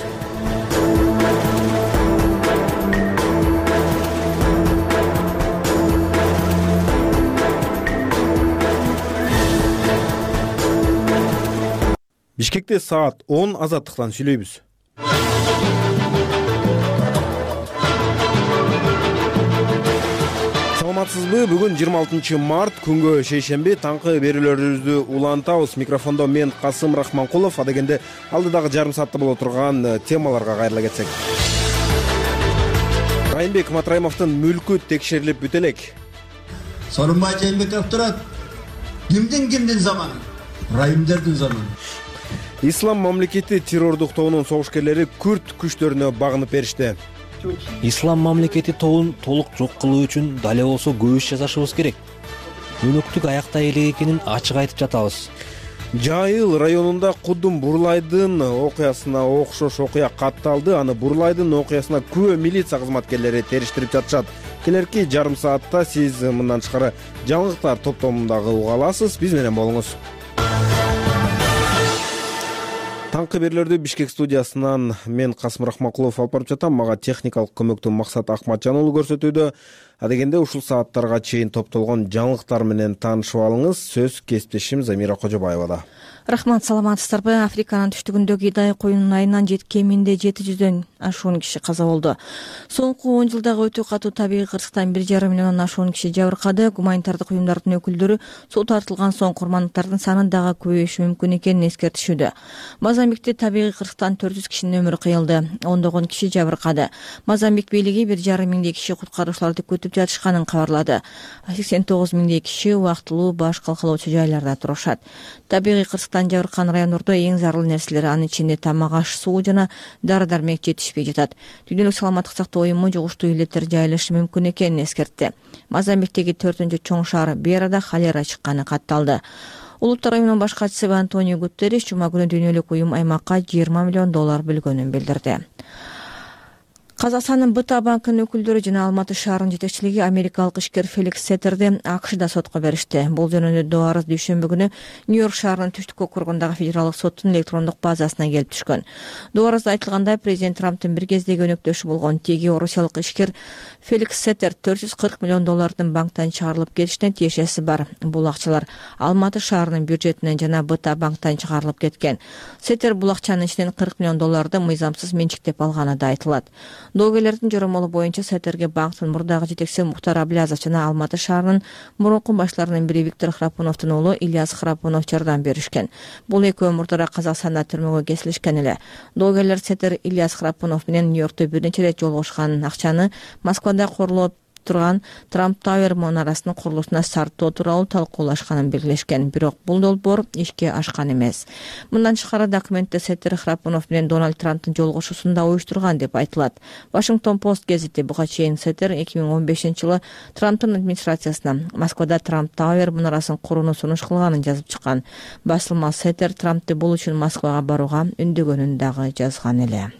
Бишкекте саат он Азаттыктан сүйлөйбүз. Саламатсызбы? Бүгүн жыйырма алтынчы март күнгө шейшемби таңкы берүүлөрүбүздү улантабыз. Микрофондо мен Касым Рахманкулов. Адегенде алдыдагы жарым саатта боло турган темаларга кайрыла кетсек. Райымбек Матраимовдун мүлкү текшерилип бүтө элек. Сооронбай Жээнбеков турат. Кимдин кимдин заманы? Райымдердин заманы. Ислам мамлекети террордук тобунун согушкерлери күрд күчтөрүнө багынып беришти. Ислам мамлекети тобун толук жок кылуу үчүн дале болсо көп иш жасашыбыз керек. Өнөктүк аякта элек экенин ачык айтып жатабыз. Жайыл районунда Кудум Бурлайдын окуясына окшош окуя катталды. Аны Бурлайдын окуясына күбө милиция кызматкерлери териштирип жатышат. Келерки жарым саатта сиз мындан тышкары жаңылыктар топтомундагы уга аласыз. Биз менен болуңуз. Таңкы берүүлөрдү Бишкек студиясынан мен Касым Рахманкулов алып барып жатам. Мага техникалык көмөктү Максат Акматжан уулу көрсөтүүдө. Адегенде ушул сааттарга чейин топтолгон жаңылыктар менен таанышып алыңыз. Сөз кесиптешим Замира Кожобаевада. Рахмат, саламатсыздарбы? Африканын түштүгүндөгү Идай коюнунун айынан кеминде жети жүздөн ашуун киши каза болду. Соңку он жылдагы өтө катуу табигый кырсыктан бир жарым миллиондон ашуун киши жабыркады. Гуманитардык уюмдардын өкүлдөрү суу тартылган соң курмандыктардын саны дагы көбөйүшү мүмкүн экенин эскертишүүдө. Мозамбикте табигый кырсыктан төрт жүз кишинин өмүрү кыйылды. Ондогон киши жабыркады. Мозамбик бийлиги бир жарым миңдей киши куткаруучуларды күтүп жатышканын кабарлады. сексен тогуз миңдей киши убактылуу баш калкалоочу жайларда турушат. Табигый кырсыктан жабыркан райондордо эң зарыл нерселер, анын ичинде тамак аш, суу жана дары-дармек жетишпей жатат. Дүйнөлүк саламаттык сактоо уюму жугуштуу илеттер жайылышы мүмкүн экенин эскертти. Мозамбиктеги төртүнчү чоң шаар Берада холера чыкканы катталды. Улуттар уюмунун баш катчысы Антонио Гутерриш жума күнү дүйнөлүк уюм аймакка жыйырма миллион доллар бөлгөнүн билдирди. Казакстандын Бэ Тэ А банкынын өкүлдөрү жана Алматы шаарынын жетекчилиги америкалык ишкер Феликс Сеттерди АКШда сотко беришти. Бул жөнүндө доо арыз дүйшөмбү күнү Нью-Йорк шаарынын түштүк округундагы федералдык соттун электрондук базасына келип түшкөн. Доо арызда айтылгандай, президент Трамптын бир кездеги өнөктөшү болгон теги орусиялык ишкер Феликс Сеттер төрт жүз кырк миллион доллардын банктан чыгарылып кетишине тиешеси бар. Бул акчалар Алматы шаарынын бюджетинен жана Бэ Тэ А банктан чыгарылып кеткен. Сеттер бул акчанын ичинен кырк миллион долларды мыйзамсыз менчиктеп алганы да айтылат. Доогерлердин жоромолу боюнча Сеттерге банктын мурдагы жетекчиси Мухтар Аблязов жана Алматы шаарынын мурунку башларынын бири Виктор Храпуновдун уулу Ильяс Храпунов жардам беришкен. Бул экөө мурдара Казакстанда түрмөгө кесилишкен эле. Доогерлер Сеттер Ильяс Храпунов менен Нью-Йоркто бир нече ирет жолугушкан, акчаны Москвада курулуп турган Трамп Тауэр мунарасынын курулушуна сарптоо тууралуу талкуулашканын белгилешкен. Бирок бул долбоор ишке ашкан эмес. Мындан тышкары документте Сеттер Храпунов менен Дональд Трамптын жолугушуусунда уюштурган деп айтылат. Вашингтон Пост гезити буга чейин Сеттер эки миң он бешинчи жылы Трамптын администрациясына Москвада Трамп Тауэр мунарасын курууну сунуш кылганын жазып чыккан. Басылма Сеттер Трамптты бул үчүн Москвага барууга үндөгөнүн дагы жазган эле.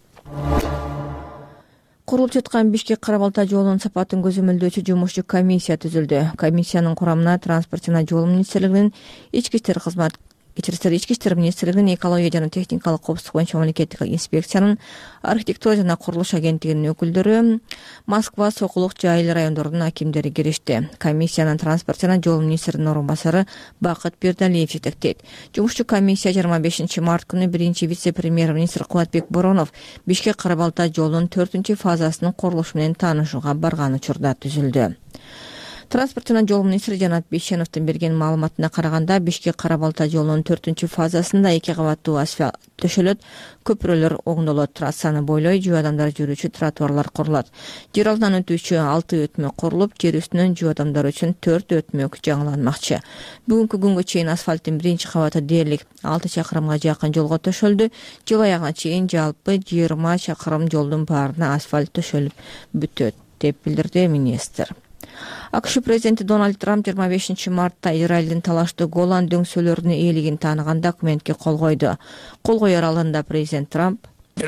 Курулуп жаткан Бишкек Кара-Балта жолунун сапатын көзөмөлдөөчү жумушчу комиссия түзүлдү. Комиссиянын курамына Транспорт жана жол министрлигинин ички иштер кызмат Кечирисиңер, ички иштер министрлигинин экология жана техникалык коопсуздук боюнча мамлекеттик инспекциянын, архитектура жана курулуш агенттигинин өкүлдөрү, Москва, Сокулук, Жайыл райондорунун акимдери киришти. Комиссиянын транспорт жана жол министринин орун басары Бакыт Бердалиев жетектейт. Жумушчу комиссия жыйырма бешинчи март күнү биринчи вице-премьер-министр Кубатбек Боронов Бишкек Кара-Балта жолунун төртүнчү фазасынын курулушу менен таанышууга барган учурда түзүлдү. Транспорт жана жол министри Жанат Бейшеновдун берген маалыматына караганда, Бишкек Кара Балта жолунун төртүнчү фазасында эки кабаттуу асфальт төшөлөт, көпүрөлөр оңдолот, трассаны бойлой жөө адамдар жүрүүчү тротуарлар курулат. Жер алдынан өтүүчү алты өтмө курулуп, жер үстүнөн жөө адамдар үчүн төрт өтмөк жаңыланмакчы. Бүгүнкү күнгө чейин асфальттын биринчи кабаты дээрлик алты чакырымга жакын жолго төшөлдү. Жыл аягына чейин жалпы жыйырма чакырым жолдун баарына асфальт төшөлүп бүтөт, деп билдирди министр. АКШ президенти Дональд Трамп жыйырма бешинчи мартта Израилдин талаштуу Голан дөңсөлөрүнүн ээлигин тааныган документке кол койду. Кол коер алдында президент Трамп: Бир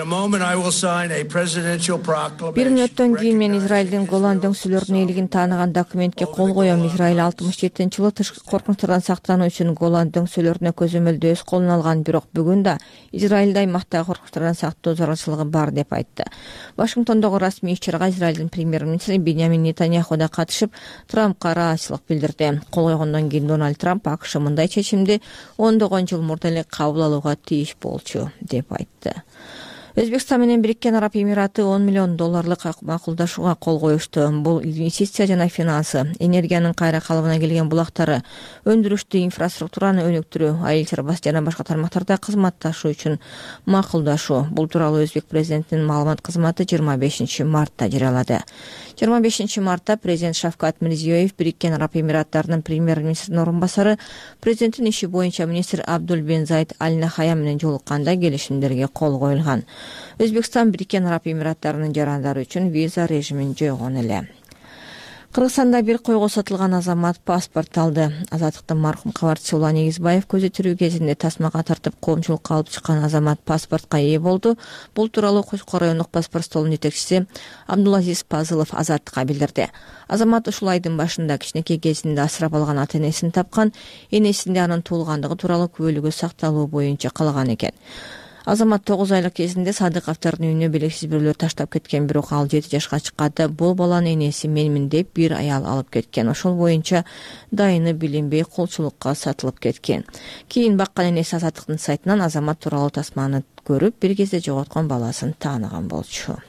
мүнөттөн кийин мен Израилдин Голан дөңсөлөрүнүн ээлигин тааныган документке кол коем. Израиль алтымыш жетинчи жылы тышкы коркунучтардан сактануу үчүн Голан дөңсөлөрүнө көзөмөлдү өз колуна алган, бирок бүгүн да Израилде аймактагы коркунучтардан сактоо зарылчылыгы бар деп айтты. Вашингтондогу расмий иш-чарага Израилдин премьер-министри Биньямин Нетаньяху да катышып, Трампка ыраазычылык билдирди. Кол койгондон кийин Дональд Трамп АКШ мындай чечимди ондогон жыл мурда эле кабыл алууга тийиш болчу деп айтты. Өзбекстан менен Бириккен Араб Эмираты он миллион долларлык макулдашууга кол коюшту. Бул инвестиция жана финансы, энергиянын кайра калыбына келген булактары, өндүрүштү инфраструктураны өнүктүрүү, айыл чарбасы жана башка тармактарда кызматташуу үчүн макулдашуу. Бул тууралуу Өзбек президентинин маалымат кызматы жыйырма бешинчи мартта жарыялады. жыйырма бешинчи мартта президент Шавкат Мирзиёев Бириккен Араб Эмираттарынын премьер-министринин орун басары, президенттин иши боюнча министр Абдул бен Заид Аль Нахая менен жолукканда келишимдерге кол коюлган. Өзбекстан Бириккен Араб Эмираттарынын жарандары үчүн виза режимин жойгон эле. Кыргызстанда бир койго сатылган азамат паспорт алды. Азаттыктын маркум кабарчысы Улан Эгизбаев көзү тирүү кезинде тасмага тартып коомчулукка алып чыккан азамат паспортко ээ болду. Бул тууралуу Кочкор райондук паспорт столунун жетекчиси Абдулазиз Пазылов Азаттыкка билдирди. Азамат ушул айдын башында кичинекей кезинде асырап алган ата-энесин тапкан, энесинде анын туулгандыгы тууралуу күбөлүгү сакталуу боюнча калган экен. Азамат тогуз айлык кезинде Садыковдордун үйүнө белгисиз бирөөлөр таштап кеткен, бирок ал жети жашка чыкканда бул баланын энеси менмин деп бир аял алып кеткен. Ошол боюнча дайыны билинбей кулчулукка сатылып кеткен. Кийин баккан энеси Азаттыктын сайтынан азамат тууралуу тасманы көрүп, бир кезде жоготкон баласын тааныган болчу.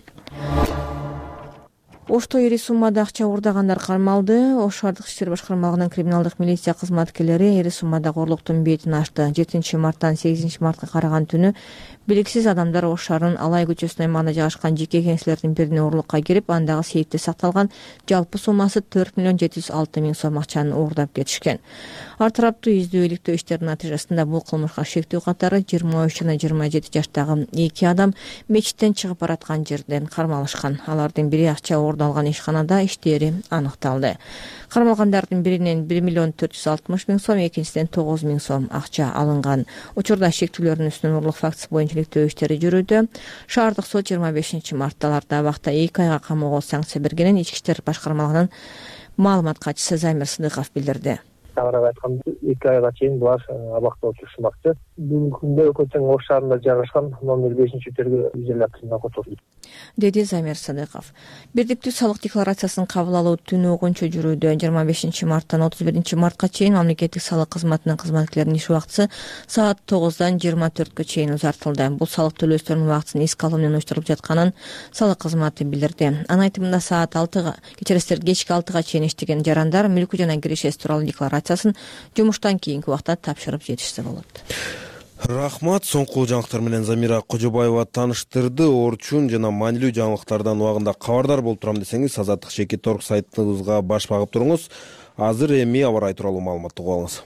Ошто ири суммада акча уурдагандар кармалды. Ош шаардык иштер башкармалыгынын криминалдык милиция кызматкерлери ири суммадагы урлуктун бетин ачты. жетинчи марттан сегизинчи мартка караган түнү белгисиз адамдар Ош шаарынын Алай көчөсүнүн аймагында жайгашкан жеке кеңселердин бирине урлукка кирип, андагы сейфте сакталган жалпы суммасы төрт миллион жети жүз алты миң сом акчаны уурдап кетишкен. Ар тараптуу издөө иликтөө иштеринин натыйжасында бул кылмышка шектүү катары жыйырма үч жана жыйырма жети жаштагы эки адам мечиттен чыгып бараткан жерден кармалышкан. Алардын бири акча уурдалган ишканада иштери аныкталды. Кармалгандардын биринен бир миллион төрт жүз алтымыш миң сом, экинчисинен тогуз миң сом акча алынган. Учурда шектүүлөрдүн үстүнөн урлук фактысы боюнча иликтөө иштери жүрүүдө. Шаардык сот жыйырма бешинчи мартта аларда абакта эки айга камоого санкция бергенин Ички иштер башкармалыгынын маалымат катчысы Замир Сыдыков билдирди. Тагыраак айтканда эки айга чейин булар абакта отурушмакчы. Бүгүнкү күндө Көчөң Ош шаарында жайгашкан номер бешинчи тергөө изоляторуна которулду, деди Замир Сыдыков. Бирдиктүү салык декларациясын кабыл алуу түнү огунчу жүрүүдө. жыйырма бешинчи марттан отуз биринчи мартка чейин мамлекеттик салык кызматынын кызматкерлеринин иш убактысы саат тогуздан жыйырма төрткө чейин узартылды. Бул салык төлөөчүлөрдүн убактысын эске алуу менен уюштурулуп жатканын салык кызматы билдирди. Анын айтымында саат алтыга, кечиресиздер кечки алтыга чейин иштеген жарандар мүлкү жана киреше тууралуу декларациясын жумуштан кийинки убакта тапшырып жетишсе болот. Рахмат. Соңку жаңылыктар менен Замира Кожобаева тааныштырды. Орчун жана маанилүү жаңылыктардан убагында кабардар болуп турам десеңиз, Азаттык Чекит Торг сайтыбызга баш багып туруңуз. Азыр эми аба ырайы тууралуу маалыматты угуп алыңыз.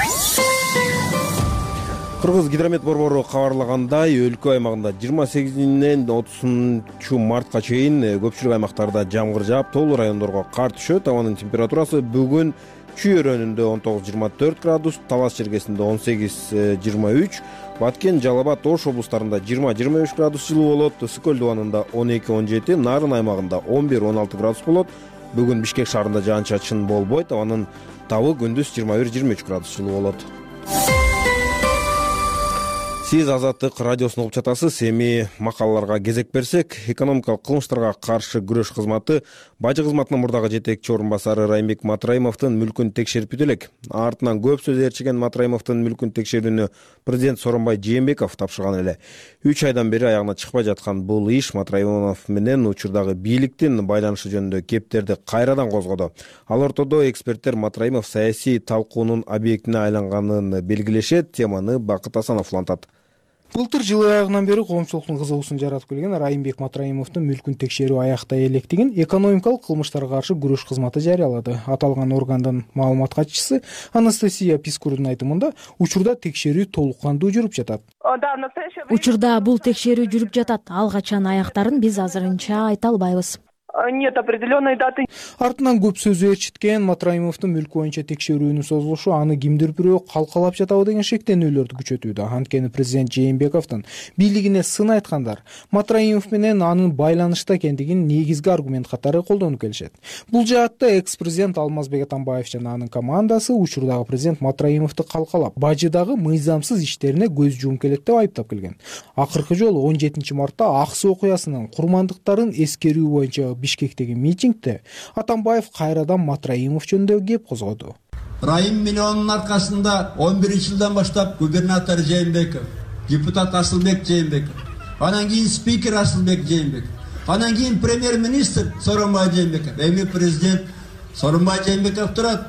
Кыргыз гидромет борбору кабарлагандай, өлкө аймагында жыйырма сегизинен отузунчу мартка чейин көпчүлүк аймактарда жамгыр жаап, тоолуу райондорго кар түшөт. Абанын температурасы бүгүн Чүй өрөөнүндө он тогуз жыйырма төрт градус, Талас жергесинде он сегиз жыйырма үч, Баткен, Жалал абад, Ош облустарында жыйырма жыйырма үч градус жылуу болот, Ысык көл дубанында он эки он жети, Нарын аймагында он бир он алты градус болот. Бүгүн Бишкек шаарында жаан-чачын болбойт, абанын табы күндүз жыйырма бир жыйырма үч градус жылуу болот. Сиз Азаттык радиосун угуп жатасыз. Эми макалаларга кезек берсек, экономикалык кылмыштарга каршы күрөш кызматы бажы кызматынын мурдагы жетекчи орун басары Райымбек Матраимовдун мүлкүн текшерип бүтө элек. Артынан көп сөз ээрчиген Матраимовдун мүлкүн текшерүүнү президент Сооронбай Жээнбеков тапшырган эле. үч айдан бери аягына чыкпай жаткан бул иш Матраимов менен учурдагы бийликтин байланышы жөнүндө кептерди кайрадан козгоду. Ал ортодо эксперттер Матраимов саясий талкуунун объектине айланганын белгилешет. Теманы Бакыт Асанов улантат. Былтыр жыл аягынан бери коомчулуктун кызыгуусун жаратып келген Райымбек Матраимовдун мүлкүн текшерүү аяктай электигин экономикалык кылмыштарга каршы күрөш кызматы жарыялады. Аталган органдын маалымат катчысы Анастасия Пискурдун айтымында, учурда текшерүү толук кандуу жүрүп жатат. Учурда бул текшерүү жүрүп жатат. Ал качан аяктарын биз азырынча айта албайбыз. Нет определенной даты. Артынан көп сөз ээрчиткен Матраимовдун мүлкү боюнча текшерүүнүн созулушу аны кимдир бирөө калкалап жатабы деген шектенүүлөрдү күчөтүүдө. Анткени президент Жээнбековдун бийлигине сын айткандар Матраимов менен анын байланышта экендигин негизги аргумент катары колдонуп келишет. Бул жаатта экс-президент Алмазбек Атамбаев жана анын командасы учурдагы президент Матраимовду калкалап, бажыдагы мыйзамсыз иштерине көз жумуп келет деп айыптап келген. Акыркы жолу он жетинчи мартта Ак Суу окуясынын курмандыктарын эскерүү боюнча Бишкектеги митингде Атамбаев кайрадан Матраимов жөнүндө кеп козгоду. Райым миллионунун аркасында он биринчи жылдан баштап губернатор Жээнбеков, депутат Асылбек Жээнбеков, анан кийин спикер Асылбек Жээнбеков, анан кийин премьер-министр Сооронбай Жээнбеков, эми президент Сооронбай Жээнбеков турат.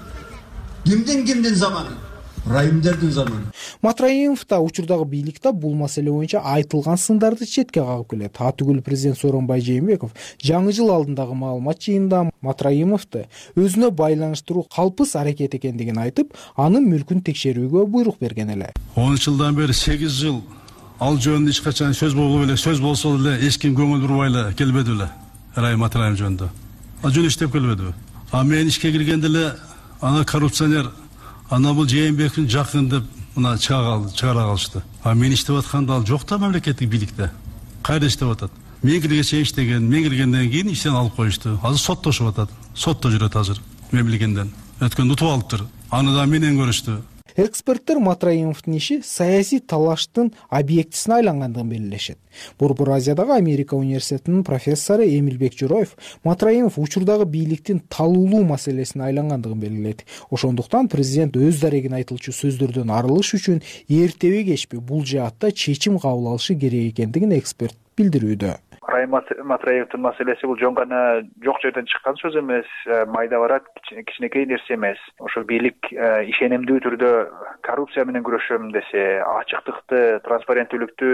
Кимдин кимдин заманы? Райымдердин заманы. Матраимов да учурдагы бийликте бул маселе боюнча айтылган сындарды четке кагып келет. Атүгүл президент Сооронбай Жээнбеков жаңы жыл алдындагы маалымат жыйынында Матраимовду өзүнө байланыштыруу калпыс аракет экендигин айтып, анын мүлкүн текшерүүгө буйрук берген эле. он жылдан бери сегиз жыл ал жөнүндө эч качан сөз болбой эле, сөз болсо деле эч ким көңүл бурбай эле келбеди эле. Райым Матраимов жөнүндө. Ал жөн иштеп келбеди. А мен ишке киргенде эле ана коррупционер, ана бул Жээнбековдун жакын деп мына чыгара калышты. А мен иштеп атканда ал жок да мамлекеттик бийликте. Кайда иштеп атат? Мен киргенче иштеген, мен киргенден кийин иштен алып коюшту. Азыр соттошуп атат. Сотто жүрөт азыр. Мен билгенден. Өткөндө утуп алыптыр. Аны да менен көрүштү. Эксперттер Матраимовдун иши саясий талаштын объектисине айлангандыгын белгилешет. Борбор Азиядагы Америка университетинин профессору Эмилбек Журоев Матраимов учурдагы бийликтин талуулуу маселесине айлангандыгын белгилейт. Ошондуктан президент өз дарегин айтылчу сөздөрдөн арылыш үчүн эртеби кечпи бул жаатта чечим кабыл алышы керек экендигин эксперт билдирүүдө. Райым Матраимовдун маселеси бул жөн гана жок жерден чыккан сөз эмес, майда барат, кичинекей нерсе эмес. Ошо бийлик ишенимдүү түрдө коррупция менен күрөшөм десе, ачыктыкты, транспаренттүүлүктү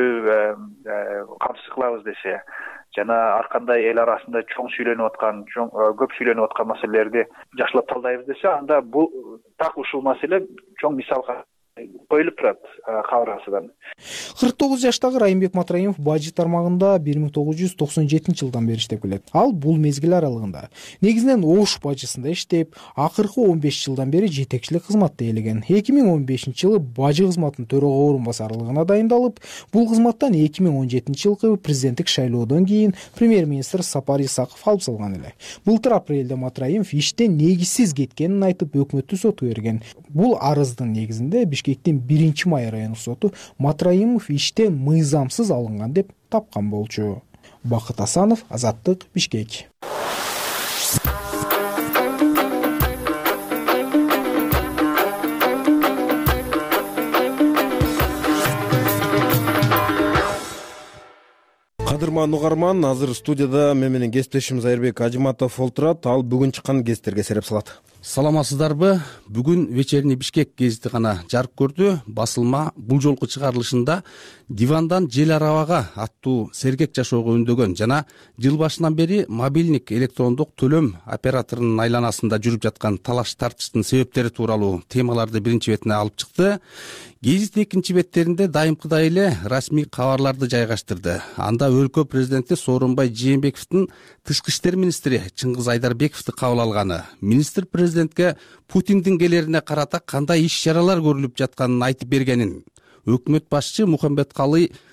камсыз кылабыз десе, жана ар кандай эл арасында чоң сүйлөнүп аткан, көп сүйлөнүп аткан маселелерди жакшылап талдайбыз десе, анда бул так ушул маселе чоң мисалга коюлуп турат кабыргасынан. кырк тогуз жаштагы Райымбек Матраимов бажы тармагында бир миң тогуз жүз токсон жетинчи жылдан бери иштеп келет. Ал бул мезгил аралыгында негизинен Ош бажысында иштеп, акыркы он беш жылдан бери жетекчилик кызматты ээлеген. эки миң он бешинчи жылы бажы кызматынын төрага орун басарлыгына дайындалып, бул кызматтан эки миң он жетинчи жылкы президенттик шайлоодон кийин премьер-министр Сапар Исаков алып салган эле. Былтыр апрелде Матраимов иштен негизсиз кеткенин айтып, өкмөттү сотко берген. Бул арыздын негизинде Бишкектин биринчи май райондук соту Матраимов иштен мыйзамсыз алынган деп тапкан болчу. Бакыт Асанов, Азаттык, Бишкек. Кадырман угарман, азыр студияда мен менен кесиптешим Зайырбек Ажыматов олтурат. Ал бүгүн чыккан гезиттерге сереп салат. Саламатсыздарбы? Бүгүн вечерний Бишкек гезити гана жарык көрдү. Басылма бул жолку чыгарылышында дивандан жел арабага аттуу сергек жашоого үндөгөн жана жыл башынан бери мобилник электрондук төлөм операторунун айланасында жүрүп жаткан талаш тартыштын себептери тууралуу темаларды биринчи бетине алып чыкты. Гезит экинчи беттеринде дайымкыдай эле расмий кабарларды жайгаштырды. Анда өлкө президенти Сооронбай Жээнбековдун тышкы иштер министри Чыңгыз Айдарбековду кабыл алганы, министр президентке Путиндин келерине карата кандай иш чаралар көрүлүп жатканын айтып бергенин, өкмөт башчы Мухамбеткалый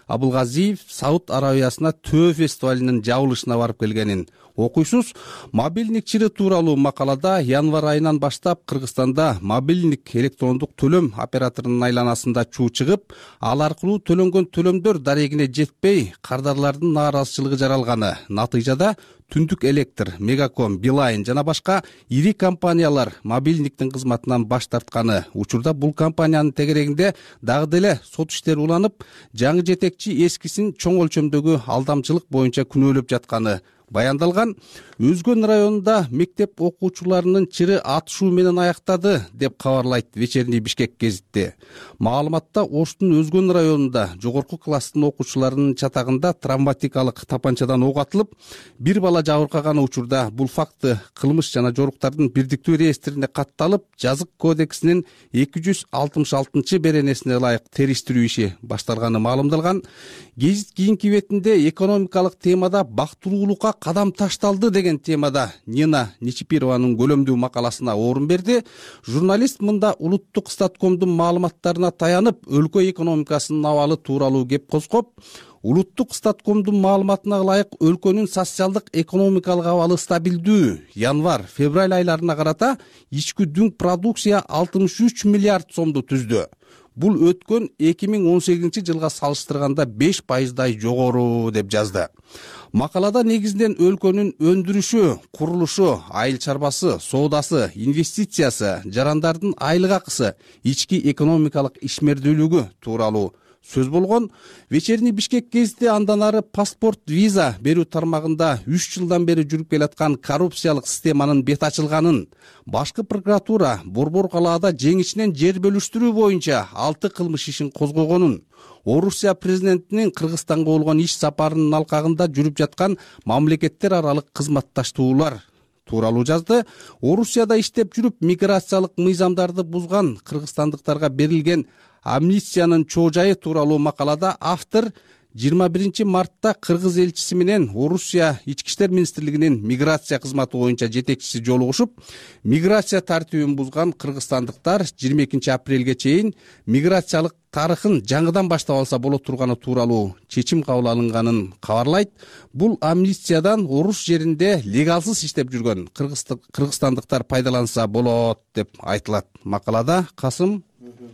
Абылгазиев Сауд Арабиясына Төө фестивалинин жабылышына барып келгенин окуйсуз. Мобилник чыры тууралуу макалада январь айынан баштап Кыргызстанда мобилник электрондук төлөм операторунун айланасында чуу чыгып, ал аркылуу төлөнгөн төлөмдөр дарегине жетпей, кардарлардын нааразычылыгы жаралганы. Натыйжада Түндүк Электр, Мегаком, Билайн жана башка ири компаниялар мобилниктин кызматынан баш тартканы. Учурда бул компаниянын тегерегинде дагы деле сот иштери уланып, жаңы жетекчи эскисин чоң өлчөмдөгү алдамчылык боюнча күнөөлөп жатканы баяндалган. Өзгөн районунда мектеп окуучуларынын чыры атышуу менен аяктады деп кабарлайт Вечерний Бишкек гезити. Маалыматта Оштун Өзгөн районунда жогорку класстын окуучуларынын чатагында травматикалык тапанчадан ок атылып, бир бала жабыркаган учурда бул факты кылмыш жана жоруктардын бирдиктүү реестрине катталып, Жазык кодексинин эки жүз алтымыш алтынчы беренесине ылайык териштирүү иши башталганы маалымдалган. Гезит кийинки бетинде экономикалык темада бактылуулукка кадам ташталды деген темада Нина Нечипированын көлөмдүү макаласына орун берди. Журналист мында улуттук статкомдун маалыматтарына таянып, өлкө экономикасынын абалы тууралуу кеп козгоп, улуттук статкомдун маалыматына ылайык өлкөнүн социалдык экономикалык абалы стабилдүү. Январь, февраль айларына карата ички дүң продукция алтымыш үч миллиард сомду түздү. Бул өткөн эки миң он сегизинчи жылга салыштырганда беш пайыздай жогору деп жазды. Макалада негизинен өлкөнүн өндүрүшү, курулушу, айыл чарбасы, соодасы, инвестициясы, жарандардын айлык акысы, ички экономикалык ишмердүүлүгү тууралуу сөз болгон. Вечерний Бишкек гезити андан ары паспорт, виза берүү тармагында үч жылдан бери жүрүп келаткан коррупциялык системанын бет ачылганын, башкы прокуратура Борбор калаада жеңичинен жер бөлүштүрүү боюнча алты кылмыш ишин козгогонун, Орусия президентинин Кыргызстанга болгон иш сапарынын алкагында жүрүп жаткан мамлекеттер аралык кызматташтуулар тууралуу жазды. Орусияда иштеп жүрүп миграциялык мыйзамдарды бузган кыргызстандыктарга берилген амнистиянын чоо жайы тууралуу макалада автор жыйырма биринчи мартта Кыргыз элчиси менен Орусия ички иштер министрлигинин миграция кызматы боюнча жетекчиси жолугушуп, миграция тартибин бузган кыргызстандыктар жыйырма экинчи апрелге чейин миграциялык тарыхын жаңыдан баштап алса боло турганы тууралуу чечим кабыл алынганын кабарлайт. Бул амнистиядан Орус жеринде легалсыз иштеп жүргөн кыргызстандыктар пайдаланса болот деп айтылат макалада. Касым.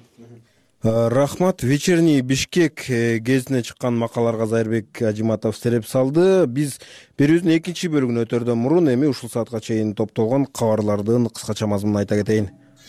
Рахмат. Вечерний Бишкек гезитине чыккан макалаларга Зайырбек Ажиматов сереп салды. Биз берүүбүздүн экинчи бөлүгүнө өтөрдөн мурун эми ушул саатка чейин топтолгон кабарлардын кыскача мазмунун айта кетейин.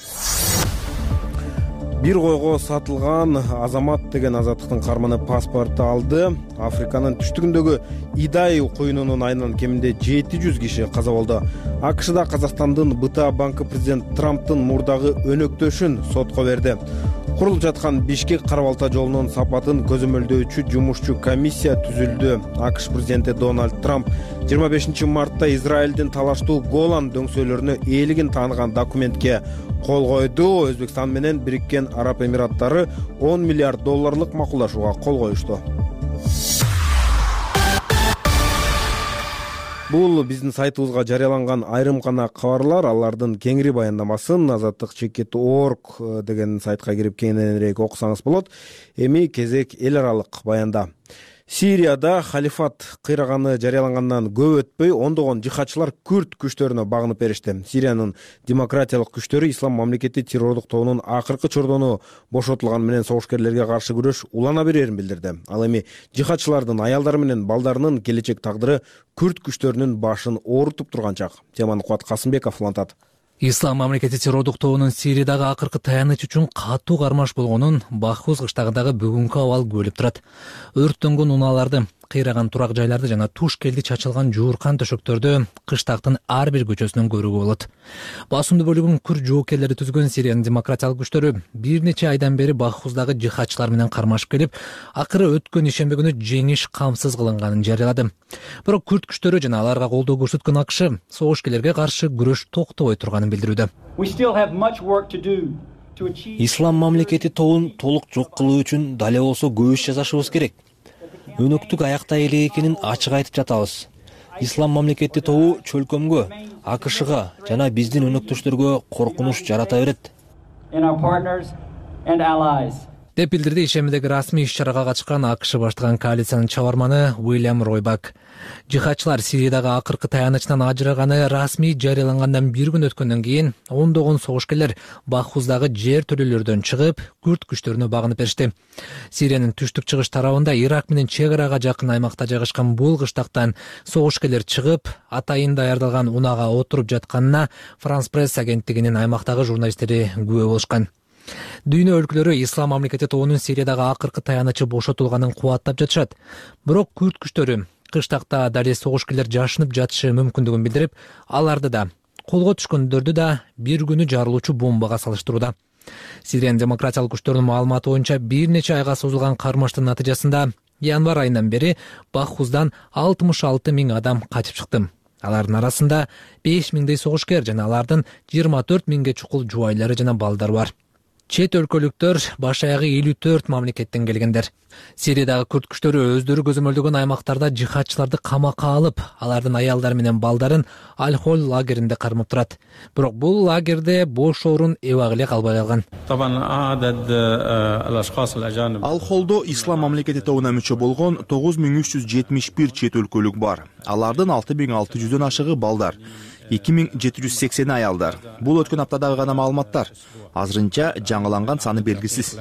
Бир койго сатылган Азамат деген азаттыктын карманы паспорту алды. Африканын түштүгүндөгү Идай коюнунун айынан кеминде жети жүз киши каза болду. АКШда Казакстандын БТА банкы президент Трамптын мурдагы өнөктөшүн сотко берди. Курулуп жаткан Бишкек Кара Балта жолунун сапатын көзөмөлдөөчү жумушчу комиссия түзүлдү. АКШ президенти Дональд Трамп жыйырма бешинчи мартта Израилдин талаштуу Голан дөңсөөлөрүнө ээлигин тааныган документке кол койду. Өзбекстан менен Бириккен Араб Эмираттары он миллиард долларлык макулдашууга кол коюшту. Бул биздин сайтыбызга жарыяланган айрым гана кабарлар. Алардын кеңири баяндамасын азаттык чекит орг деген сайтка кирип кеңирээк окусаңыз болот. Эми кезек эл аралык баянда. Сирияда халифат кыйраганы жарыялангандан көп өтпөй ондогон жихадчылар күрд күчтөрүнө багынып беришти. Сириянын демократиялык күчтөрү Ислам мамлекети террордук тобунун акыркы чордону бошотулган менен согушкерлерге каршы күрөш улана берерин билдирди. Ал эми жихадчылардын аялдары менен балдарынын келечек тагдыры күрд күчтөрүнүн башын оорутуп турган чак. Теманы Кубат Касымбеков улантат. Ислам мамлекети террордук тобунун Сириядагы акыркы таяныч үчүн катуу кармаш болгонун Бахус кыштагындагы бүгүнкү абал күбөлүп турат. Өрттөнгөн унааларды, кыйраган турак жайларды жана туш келди чачылган жууркан төшөктөрдү кыштактын ар бир көчөсүнөн көрүүгө болот. Басымдуу бөлүгүн күрд жоокерлери түзгөн Сириянын демократиялык күчтөрү бир нече айдан бери Бахустагы жихадчылар менен кармашып келип, акыры өткөн ишемби күнү жеңиш камсыз кылынганын жарыялады. Бирок күрд күчтөрү жана аларга колдоо көрсөткөн АКШ согушкерлерге каршы күрөш токтобой турганын билдирүүдө. Ислам мамлекети тобун толук жок кылуу үчүн дале болсо көп иш жасашыбыз керек. Өнөктүк аякта эле экенин ачык айтып жатабыз. Ислам мамлекети тобу чөлкөмгө, АКШга жана биздин өнөктөштөргө коркунуч жарата берет. деп билдирди ишемидеги расмий иш чарага катышкан АКШ баштаган коалициянын чабарманы Уильям Ройбак. Жихадчылар Сириядагы акыркы таянычынан ажыраганы расмий жарыялангандан бир күн өткөндөн кийин ондогон согушкерлер Бахуздагы жер төлөлөрдөн чыгып, күрд күчтөрүнө багынып беришти. Сириянын түштүк чыгыш тарабында Ирак менен чек арага жакын аймакта жайгашкан бул кыштактан согушкерлер чыгып, атайын даярдалган унаага отуруп жатканына Франс пресс агенттигинин аймактагы журналисттери күбө болушкан. Дүйнө өлкөлөрү Ислам мамлекети тобунун Сириядагы акыркы таянычы бошотулганын кубаттап жатышат. Бирок күрд күчтөрү кыштакта дали согушкерлер жашынып жатышы мүмкүндүгүн билдирип, аларды да колго түшкөндөрдү да бир күнү жарылуучу бомбага салыштырууда. Сириянын демократиялык күчтөрүнүн маалыматы боюнча бир нече айга созулган кармаштын натыйжасында январь айынан бери Бахуздан алтымыш алты миң адам качып чыкты. Алардын арасында беш миңдей согушкер жана алардын жыйырма төрт миңге чукул жубайлары жана балдары бар. Чет өлкөлүктөр баш аягы элүү төрт мамлекеттен келгендер. Сириядагы күрд күчтөрү өздөрү көзөмөлдөгөн аймактарда жихадчыларды камакка алып, алардын аялдары менен балдарын Аль-Холл лагеринде кармап турат. Бирок бул лагерде бош орун эбак эле калбай калган. Аль-Холлдо Ислам мамлекети тобуна мүчө болгон тогуз миң үч жүз жетимиш бир чет өлкөлүк бар. Алардын алты миң алты жүздөн ашыгы балдар, эки миң жети жүз сексени аялдар. Бул өткөн аптадагы гана маалыматтар. Азырынча жаңыланган саны белгисиз.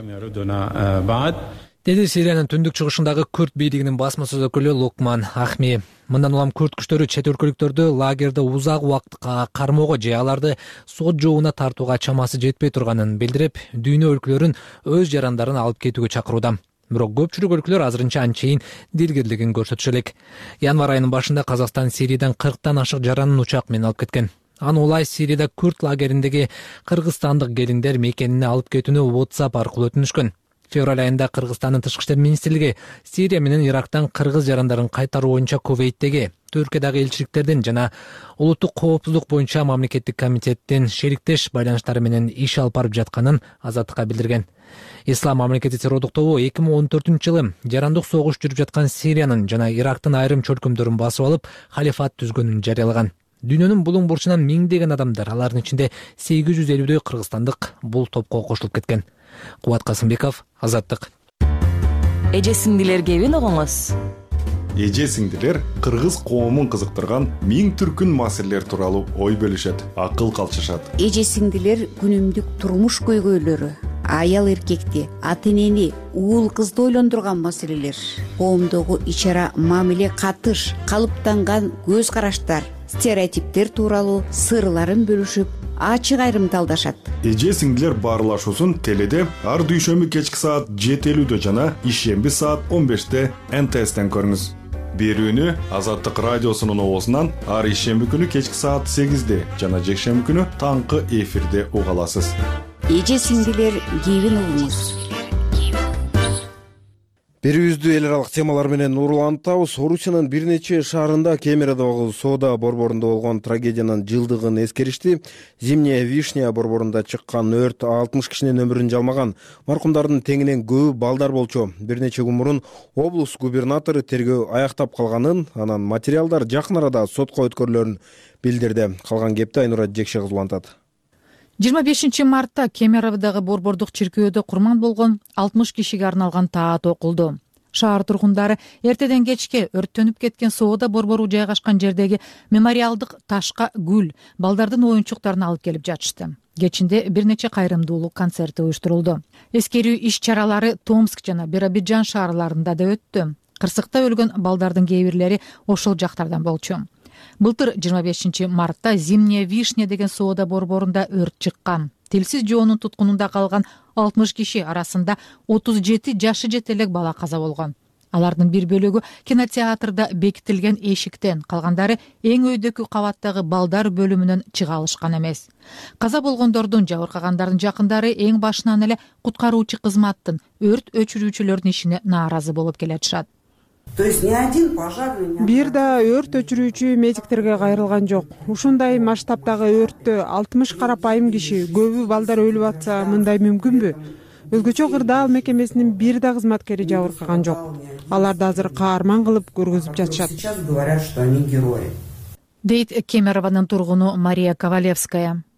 Деди Сириянын түндүк чыгышындагы күрд бийлигинин басмасөз өкүлү Лукман Ахми. Мындан улам күрд күчтөрү чет өлкөлүктөрдү лагерде узак убакытка кармоого же аларды сот жообуна тартууга чамасы жетпей турганын билдирип, дүйнө өлкөлөрүн өз жарандарын алып кетүүгө чакырууда. Бирок көпчүлүк өлкөлөр азырынча анчейин дилгирлигин көрсөтүшө элек. Январь айынын башында Казакстан Сириядан кырктан ашык жаранын учак менен алып кеткен. Аны улай Сирияда күрд лагериндеги кыргызстандык келиндер мекенине алып кетүүнү WhatsApp аркылуу өтүнүшкөн. Февраль айында Кыргызстандын тышкы иштер министрлиги Сирия менен Ирактан кыргыз жарандарын кайтаруу боюнча Кувейттеги, Түркиядагы элчиликтердин жана улуттук коопсуздук боюнча мамлекеттик комитеттин шериктеш байланыштары менен иш алып барып жатканын Азаттыкка билдирген. Ислам мамлекети террордук тобу эки миң он төртүнчү жылы жарандык согуш жүрүп жаткан Сириянын жана Ирактын айрым чөлкөмдөрүн басып алып, халифат түзгөнүн жарыялаган. Дүйнөнүн булуң бурчунан миңдеген адамдар, алардын ичинде сегиз жүз элүүдөй кыргызстандык бул топко кошулуп кеткен. Кубат Касымбеков, Азаттык. Эже сиңдилер кебин угуңуз. Эже сиңдилер кыргыз коомун кызыктырган миң түркүн маселелер тууралуу ой бөлүшөт, акыл калчышат. Эже сиңдилер күнүмдүк турмуш көйгөйлөрү, аял эркекти, ата энени, уул кызды ойлондурган маселелер, коомдогу ич-ара мамиле катыш, калыптанган көз караштар, стереотиптер тууралуу сырларын бөлүшүп, ачык айрымталдашат. Эже сиңдилер баарлашуусун теледе ар дүйшөмбү кечки саат жети элүүдө жана ишемби саат он беште эн тэ эстен көрүңүз. Берүүнү Азаттык радиосунун обосунан ар ишемби күнү кечки саат сегизде жана жекшемби күнү таңкы эфирде уга аласыз. Эже сиңдилер кебин угуңуз. Берүүбүздү эл аралык темалар менен уруулантабыз. Орусиянын бир нече шаарында Кемеровдогу соода борборунда болгон трагедиянын жылдыгын эскеришти. Зимняя вишня борборунда чыккан өрт алтымыш кишинин өмүрүн жалмаган. Маркумдардын теңинен көбү балдар болчу. Бир нече күн мурун облус губернатору тергөө аяктап калганын, анан материалдар жакын арада сотко өткөрүлөрүн билдирди. Калган кепти Айнура Жекше кызы улантат. жыйырма бешинчи мартта Кемеровдогу борбордук чиркөөдө курман болгон алтымыш кишиге арналган таат окулду. Шаар тургундары эртеден кечке өрттөнүп кеткен соода борбору жайгашкан жердеги мемориалдык ташка гүл, балдардын оюнчуктарын алып келип жатышты. Кечинде бир нече кайрымдуулук концерти уюштурулду. Эскерүү иш-чаралары Томск жана Биробиджан шаарларында да өттү. Кырсыкта өлгөн балдардын кээ бирлери ошол жактардан болчу. Былтыр жыйырма бешинчи мартта Зимняя вишня деген соода борборунда өрт чыккан. Тилсиз жоонун туткунунда калган алтымыш киши арасында отуз жети жашы жете элек бала каза болгон. Алардын бир бөлүгү кинотеатрда бекитилген эшиктен, калгандары эң өйдөкү кабаттагы балдар бөлүмүнөн чыга алышкан эмес. Каза болгондордун, жабыркагандардын жакындары эң башынан эле куткаруучу кызматтын, өрт өчүрүүчүлөрдүн ишине нааразы болуп келатышат. Бир да өрт өчүрүүчү медиктерге кайрылган жок. Ушундай масштабтагы өрттө алтымыш карапайым киши, көбү балдар өлүп атса, мындай мүмкүнбү? Өзгөчө кырдаал мекемесинин бир да кызматкери жабыркаган жок. Аларды азыр каарман кылып көргөзүп жатышат. Дейт Кемерованын тургуну Мария Ковалевская.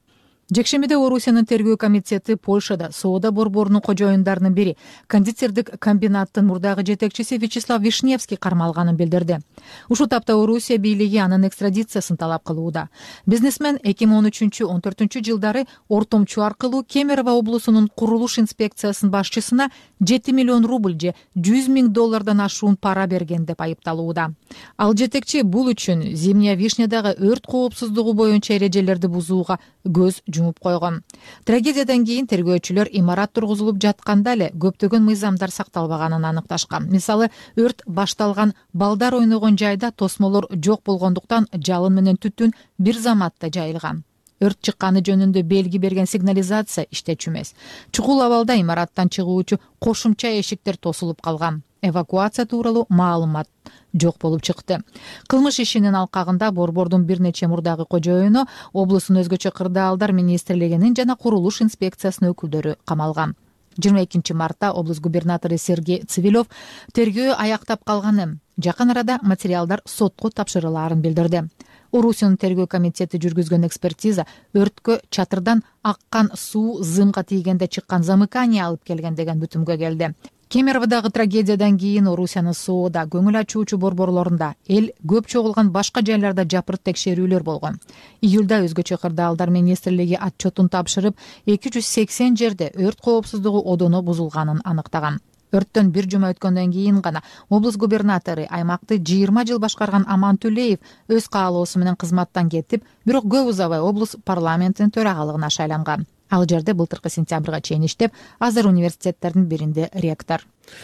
Жекшембиде Орусиянын тергөө комитети Польшада соода борборунун кожоюндарынын бири кондитердик комбинаттын мурдагы жетекчиси Вячеслав Вишневский кармалганын билдирди. Ушул тапта Орусия бийлиги анын экстрадициясын талап кылууда. Бизнесмен эки миң он үчүнчү он төртүнчү жылдары ортомчу аркылуу Кемерово облусунун курулуш инспекциясынын башчысына жети миллион рубль же жүз миң доллардан ашуун пара берген деп айыпталууда. Ал жетекчи бул үчүн Зимняя Вишнядагы өрт коопсуздугу боюнча эрежелерди бузууга көз жумуп койгон. Трагедиядан кийин тергөөчүлөр имарат тургузулуп жатканда эле көптөгөн мыйзамдар сакталбаганын аныкташкан. Мисалы, өрт башталган балдар ойногон жайда тосмолор жок болгондуктан жалын менен түтүн бир заматта жайылган. Өрт чыкканы жөнүндө белги берген сигнализация иштечү эмес. Чукул абалда имараттан чыгуучу кошумча эшиктер тосулуп калган. Эвакуация тууралуу маалымат жок болуп чыкты. Кылмыш ишинин алкагында борбордун бир нече мурдагы кожоюну, облустун өзгөчө кырдаалдар министрлигинин жана курулуш инспекциясынын өкүлдөрү камалган. жыйырма экинчи мартта облус губернатору Сергей Цивилев тергөө аяктап калганын, жакын арада материалдар сотко тапшырылаарын билдирди. Орусиянын тергөө комитети жүргүзгөн экспертиза өрткө чатырдан аккан суу зымга тийгенде чыккан замыкание алып келген деген бүтүмгө келди. Кемеровдагы трагедиядан кийин Орусиянын соода, көңүл ачуучу борборлорунда, эл көп чогулган башка жайларда жапырт текшерүүлөр болгон. Июлда өзгөчө кырдаалдар министрлиги отчетун тапшырып, эки жүз сексен жерде өрт коопсуздугу одоно бузулганын аныктаган. Өрттөн бир жума өткөндөн кийин гана облус губернатору аймакты жыйырма жыл башкарган Аман Төлеев өз каалоосу менен кызматтан кетип, бирок көп узабай облус парламентинин төрагалыгына шайланган. Ал жерде былтыркы сентябрга чейин иштеп, азыр университеттердин биринде ректор.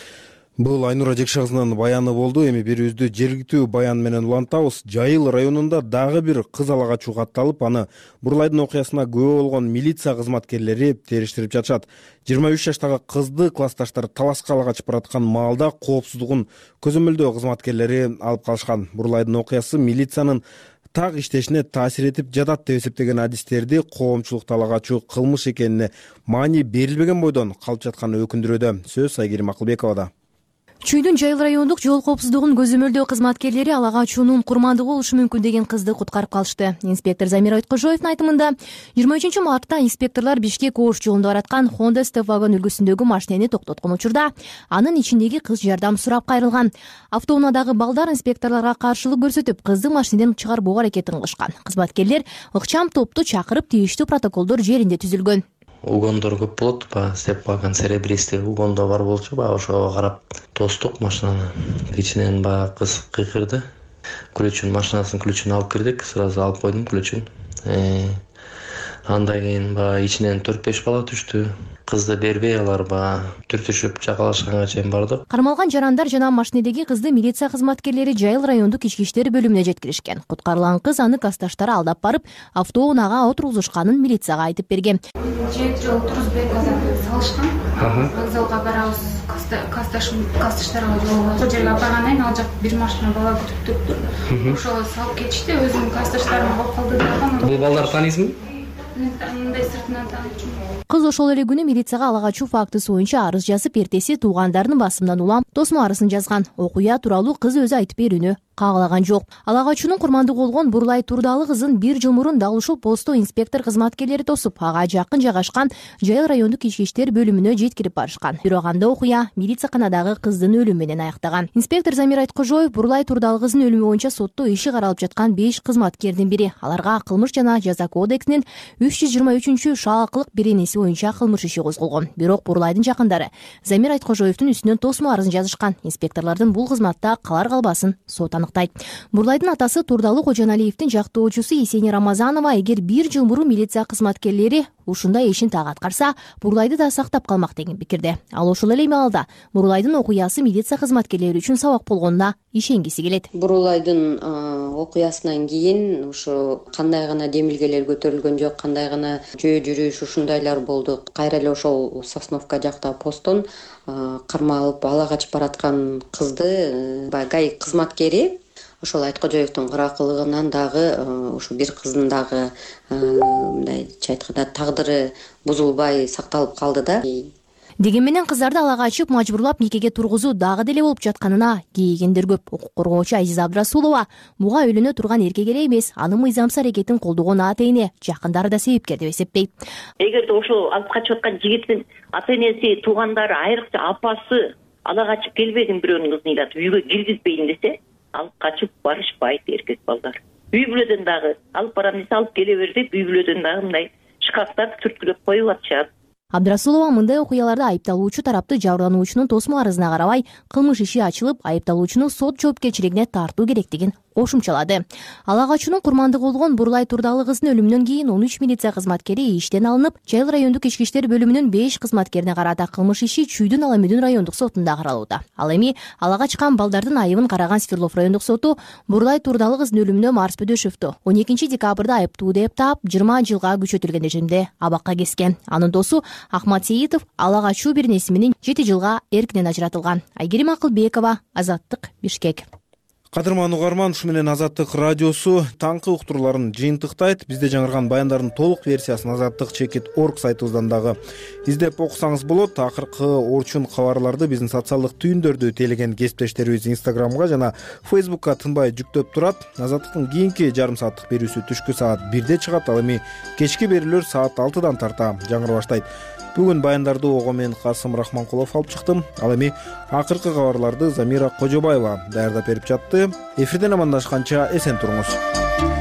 Бул Айнура Жекшагызынын баяны болду. Эми бирибизди жергиликтүү баян менен улантабыз. Жайыл районунда дагы бир кыз ала качуу катталып, аны Бурлайдын окуясына күбө болгон милиция кызматкерлери териштирип жатышат. жыйырма үч жаштагы кызды классташтары талашка ала качып бараткан маалда коопсуздугун көзөмөлдөө кызматкерлери алып калышкан. Бурлайдын окуясы милициянын так иштешине таасир этип жатат деп эсептеген адистерди коомчулукта ала качуу кылмыш экенине маани берилбеген бойдон калып жатканын өкүндүрүүдө. Сөз Айгерим Акылбековада. Чүйдүн Жайыл райондук жол коопсуздугун көзөмөлдөө кызматкерлери ала качуунун курмандуу болушу мүмкүн деген кызды куткарып калышты. Инспектор Замир Айткожоевдун айтымында, жыйырма үчүнчү мартта инспекторлор Бишкек Ош жолунда бараткан Honda Step вагон үлгүсүндөгү машинени токтоткон учурда анын ичиндеги кыз жардам сурап кайрылган. Автоунаадагы балдар инспекторлорго каршылык көрсөтүп, кызды машинеден чыгарбоо аракетин кылышкан. Кызматкерлер ыкчам топту чакырып, тийиштүү протоколдор жеринде түзүлгөн. Угондор көп болот, ба степ вагон серебристый угондо бар болчу, ба ошого карап тостук машинаны. Ичинен ба кыз кыйкырды. Ключун, машинасынын ключун алып кирдик, сразу алып койдум ключун. Андан кийин ба ичинен төрт беш бала түштү. Кызды бербей алар ба түртүшүп жакалашканга чейин бардык. Кармалган жарандар жана машинедеги кызды милиция кызматкерлери Жайыл райондук ички иштер бөлүмүнө жеткиришкен. Куткарылган кыз аны классташтары алдап барып, автоунаага отургузушканын милицияга айтып берген. Жети жол Турузбек азамат салышкан. Вокзалга барабыз, классташтарга жолугуп ошол жерге апаргандан кийин ал жак бир машина бала күтүп турупту. Ошого салып кетишти, өзүнүн классташтарын алып калды деп. Бул балдар таанисизби? Мындай сыртынан таанычумун. Кыз ошол эле күнү милицияга ала качуу фактысы боюнча арыз жазып, эртеси туугандарынын басымынан улам тосмо арызын жазган. Окуя тууралуу кыз өзү айтып берүүнү каалаган жок. Ала качуунун курмандуу болгон Бурлай Турдалы кызын бир жыл мурун дал ушул постто инспектор кызматкерлери тосуп, ага жакын жайгашкан Жайыл райондук ички иштер бөлүмүнө жеткирип барышкан. Бирок анда окуя милицияканадагы кыздын өлүмү менен аяктаган. Инспектор Замир Айткожоев Бурлай Турдалы кызынын өлүмү боюнча сотто иши каралып жаткан беш кызматкердин бири. Аларга кылмыш жана жаза кодексинин үч жүз жыйырма үчүнчү шаалкылык беренеси боюнча кылмыш иши козголгон. Бирок Бурлайдын жакындары Замир Айткожоевдун үстүнөн тосмо арызын жазышкан. Инспекторлордун бул кызматта калар калбасын сот аныктайт. Бурлайдын атасы Турдалы Кожоналиевдин жактоочусу Есени Рамазанова эгер бир жыл мурун милиция кызматкерлери ушундай ишин так аткарса, Бурлайды да сактап калмак деген пикирде. Ал ошол эле маалда Бурлайдын окуясы милиция кызматкерлери үчүн сабак болгонуна ишенгиси келет. Бурлайдын окуясынан кийин ушу кандай гана демилгелер көтөрүлгөн жок, кандай гана жөө жүрүш ушундайлар болду. Кайра эле ошол Сосновка жакта постон кармалып ала качып бараткан кызды ГАИ кызматкери ошол Айткожоевдун кыракылыгынан дагы ушу бир кыздын дагы мындайча айтканда тагдыры бузулбай сакталып калды да. Деген менен кыздарды ала качып мажбурлап никеге тургузуу дагы деле болуп жатканына кейигендер көп. Укук коргоочу Азиза Абдрасулова буга үйлөнө турган эркек эле эмес, анын мыйзамсыз аракетин колдогон ата эне жакындары да себепкер деп эсептейт. Эгерде ошол алып качып аткан жигиттин ата энеси, туугандары, айрыкча апасы ала качып келбегин, бирөөнүн кызын ыйлатып үйгө киргизбейин десе, алып качып барышпайт эркек балдар. Үй бүлөдөн дагы алып барам десе алып келе бер деп үй бүлөдөн дагы мындай шкафтар түрткүлөп коюп атышат. Абдрасулова мындай окуяларда айыпталуучу тарапты жабырлануучунун тосмо арызына карабай кылмыш иши ачылып, айыпталуучуну сот жоопкерчилигине тартуу керектигин кошумчалады. Ала качуунун курмандыгы болгон Бурлай Турдалы кыздын өлүмүнөн кийин он үч милиция кызматкери иштен алынып, Чайыл райондук ички иштер бөлүмүнүн беш кызматкерине карата кылмыш иши Чүйдүн Аламүдүн райондук сотунда каралууда. Ал эми ала качкан балдардын айыбын караган Свердлов райондук соту Бурлай Турдалы кыздын өлүмүнө Марс Бөдөшевду он экинчи декабрда айыптуу деп таап, жыйырма жылга күчөтүлгөн режимде абакка кескен. Анын досу Ахмат Сейитов ала качуу беренеси менен жети жылга эркинен ажыратылган. Айгерим Акылбекова, Азаттык, Бишкек. Кадырман угарман, ушу менен Азаттык радиосу таңкы уктурууларын жыйынтыктайт. Бизде жаңырган баяндардын толук версиясын азаттык чекит точка орг сайтыбыздан дагы издеп окусаңыз болот. Акыркы орчун кабарларды биздин социалдык түйүндөрдү тейлеген кесиптештерибиз Инстаграмга жана Фейсбукка тынбай жүктөп турат. Азаттыктын кийинки жарым сааттык берүүсү түшкү саат бирде чыгат. Ал эми кечки берүүлөр саат алтыдан тарта жаңыр баштайт. Бүгүн баяндарды ого мен Касым Рахманкулов алып чыктым. Ал эми акыркы кабарларды Замира Кожобаева даярдап берип жатты. Эфирден амандашканча эсен туруңуз.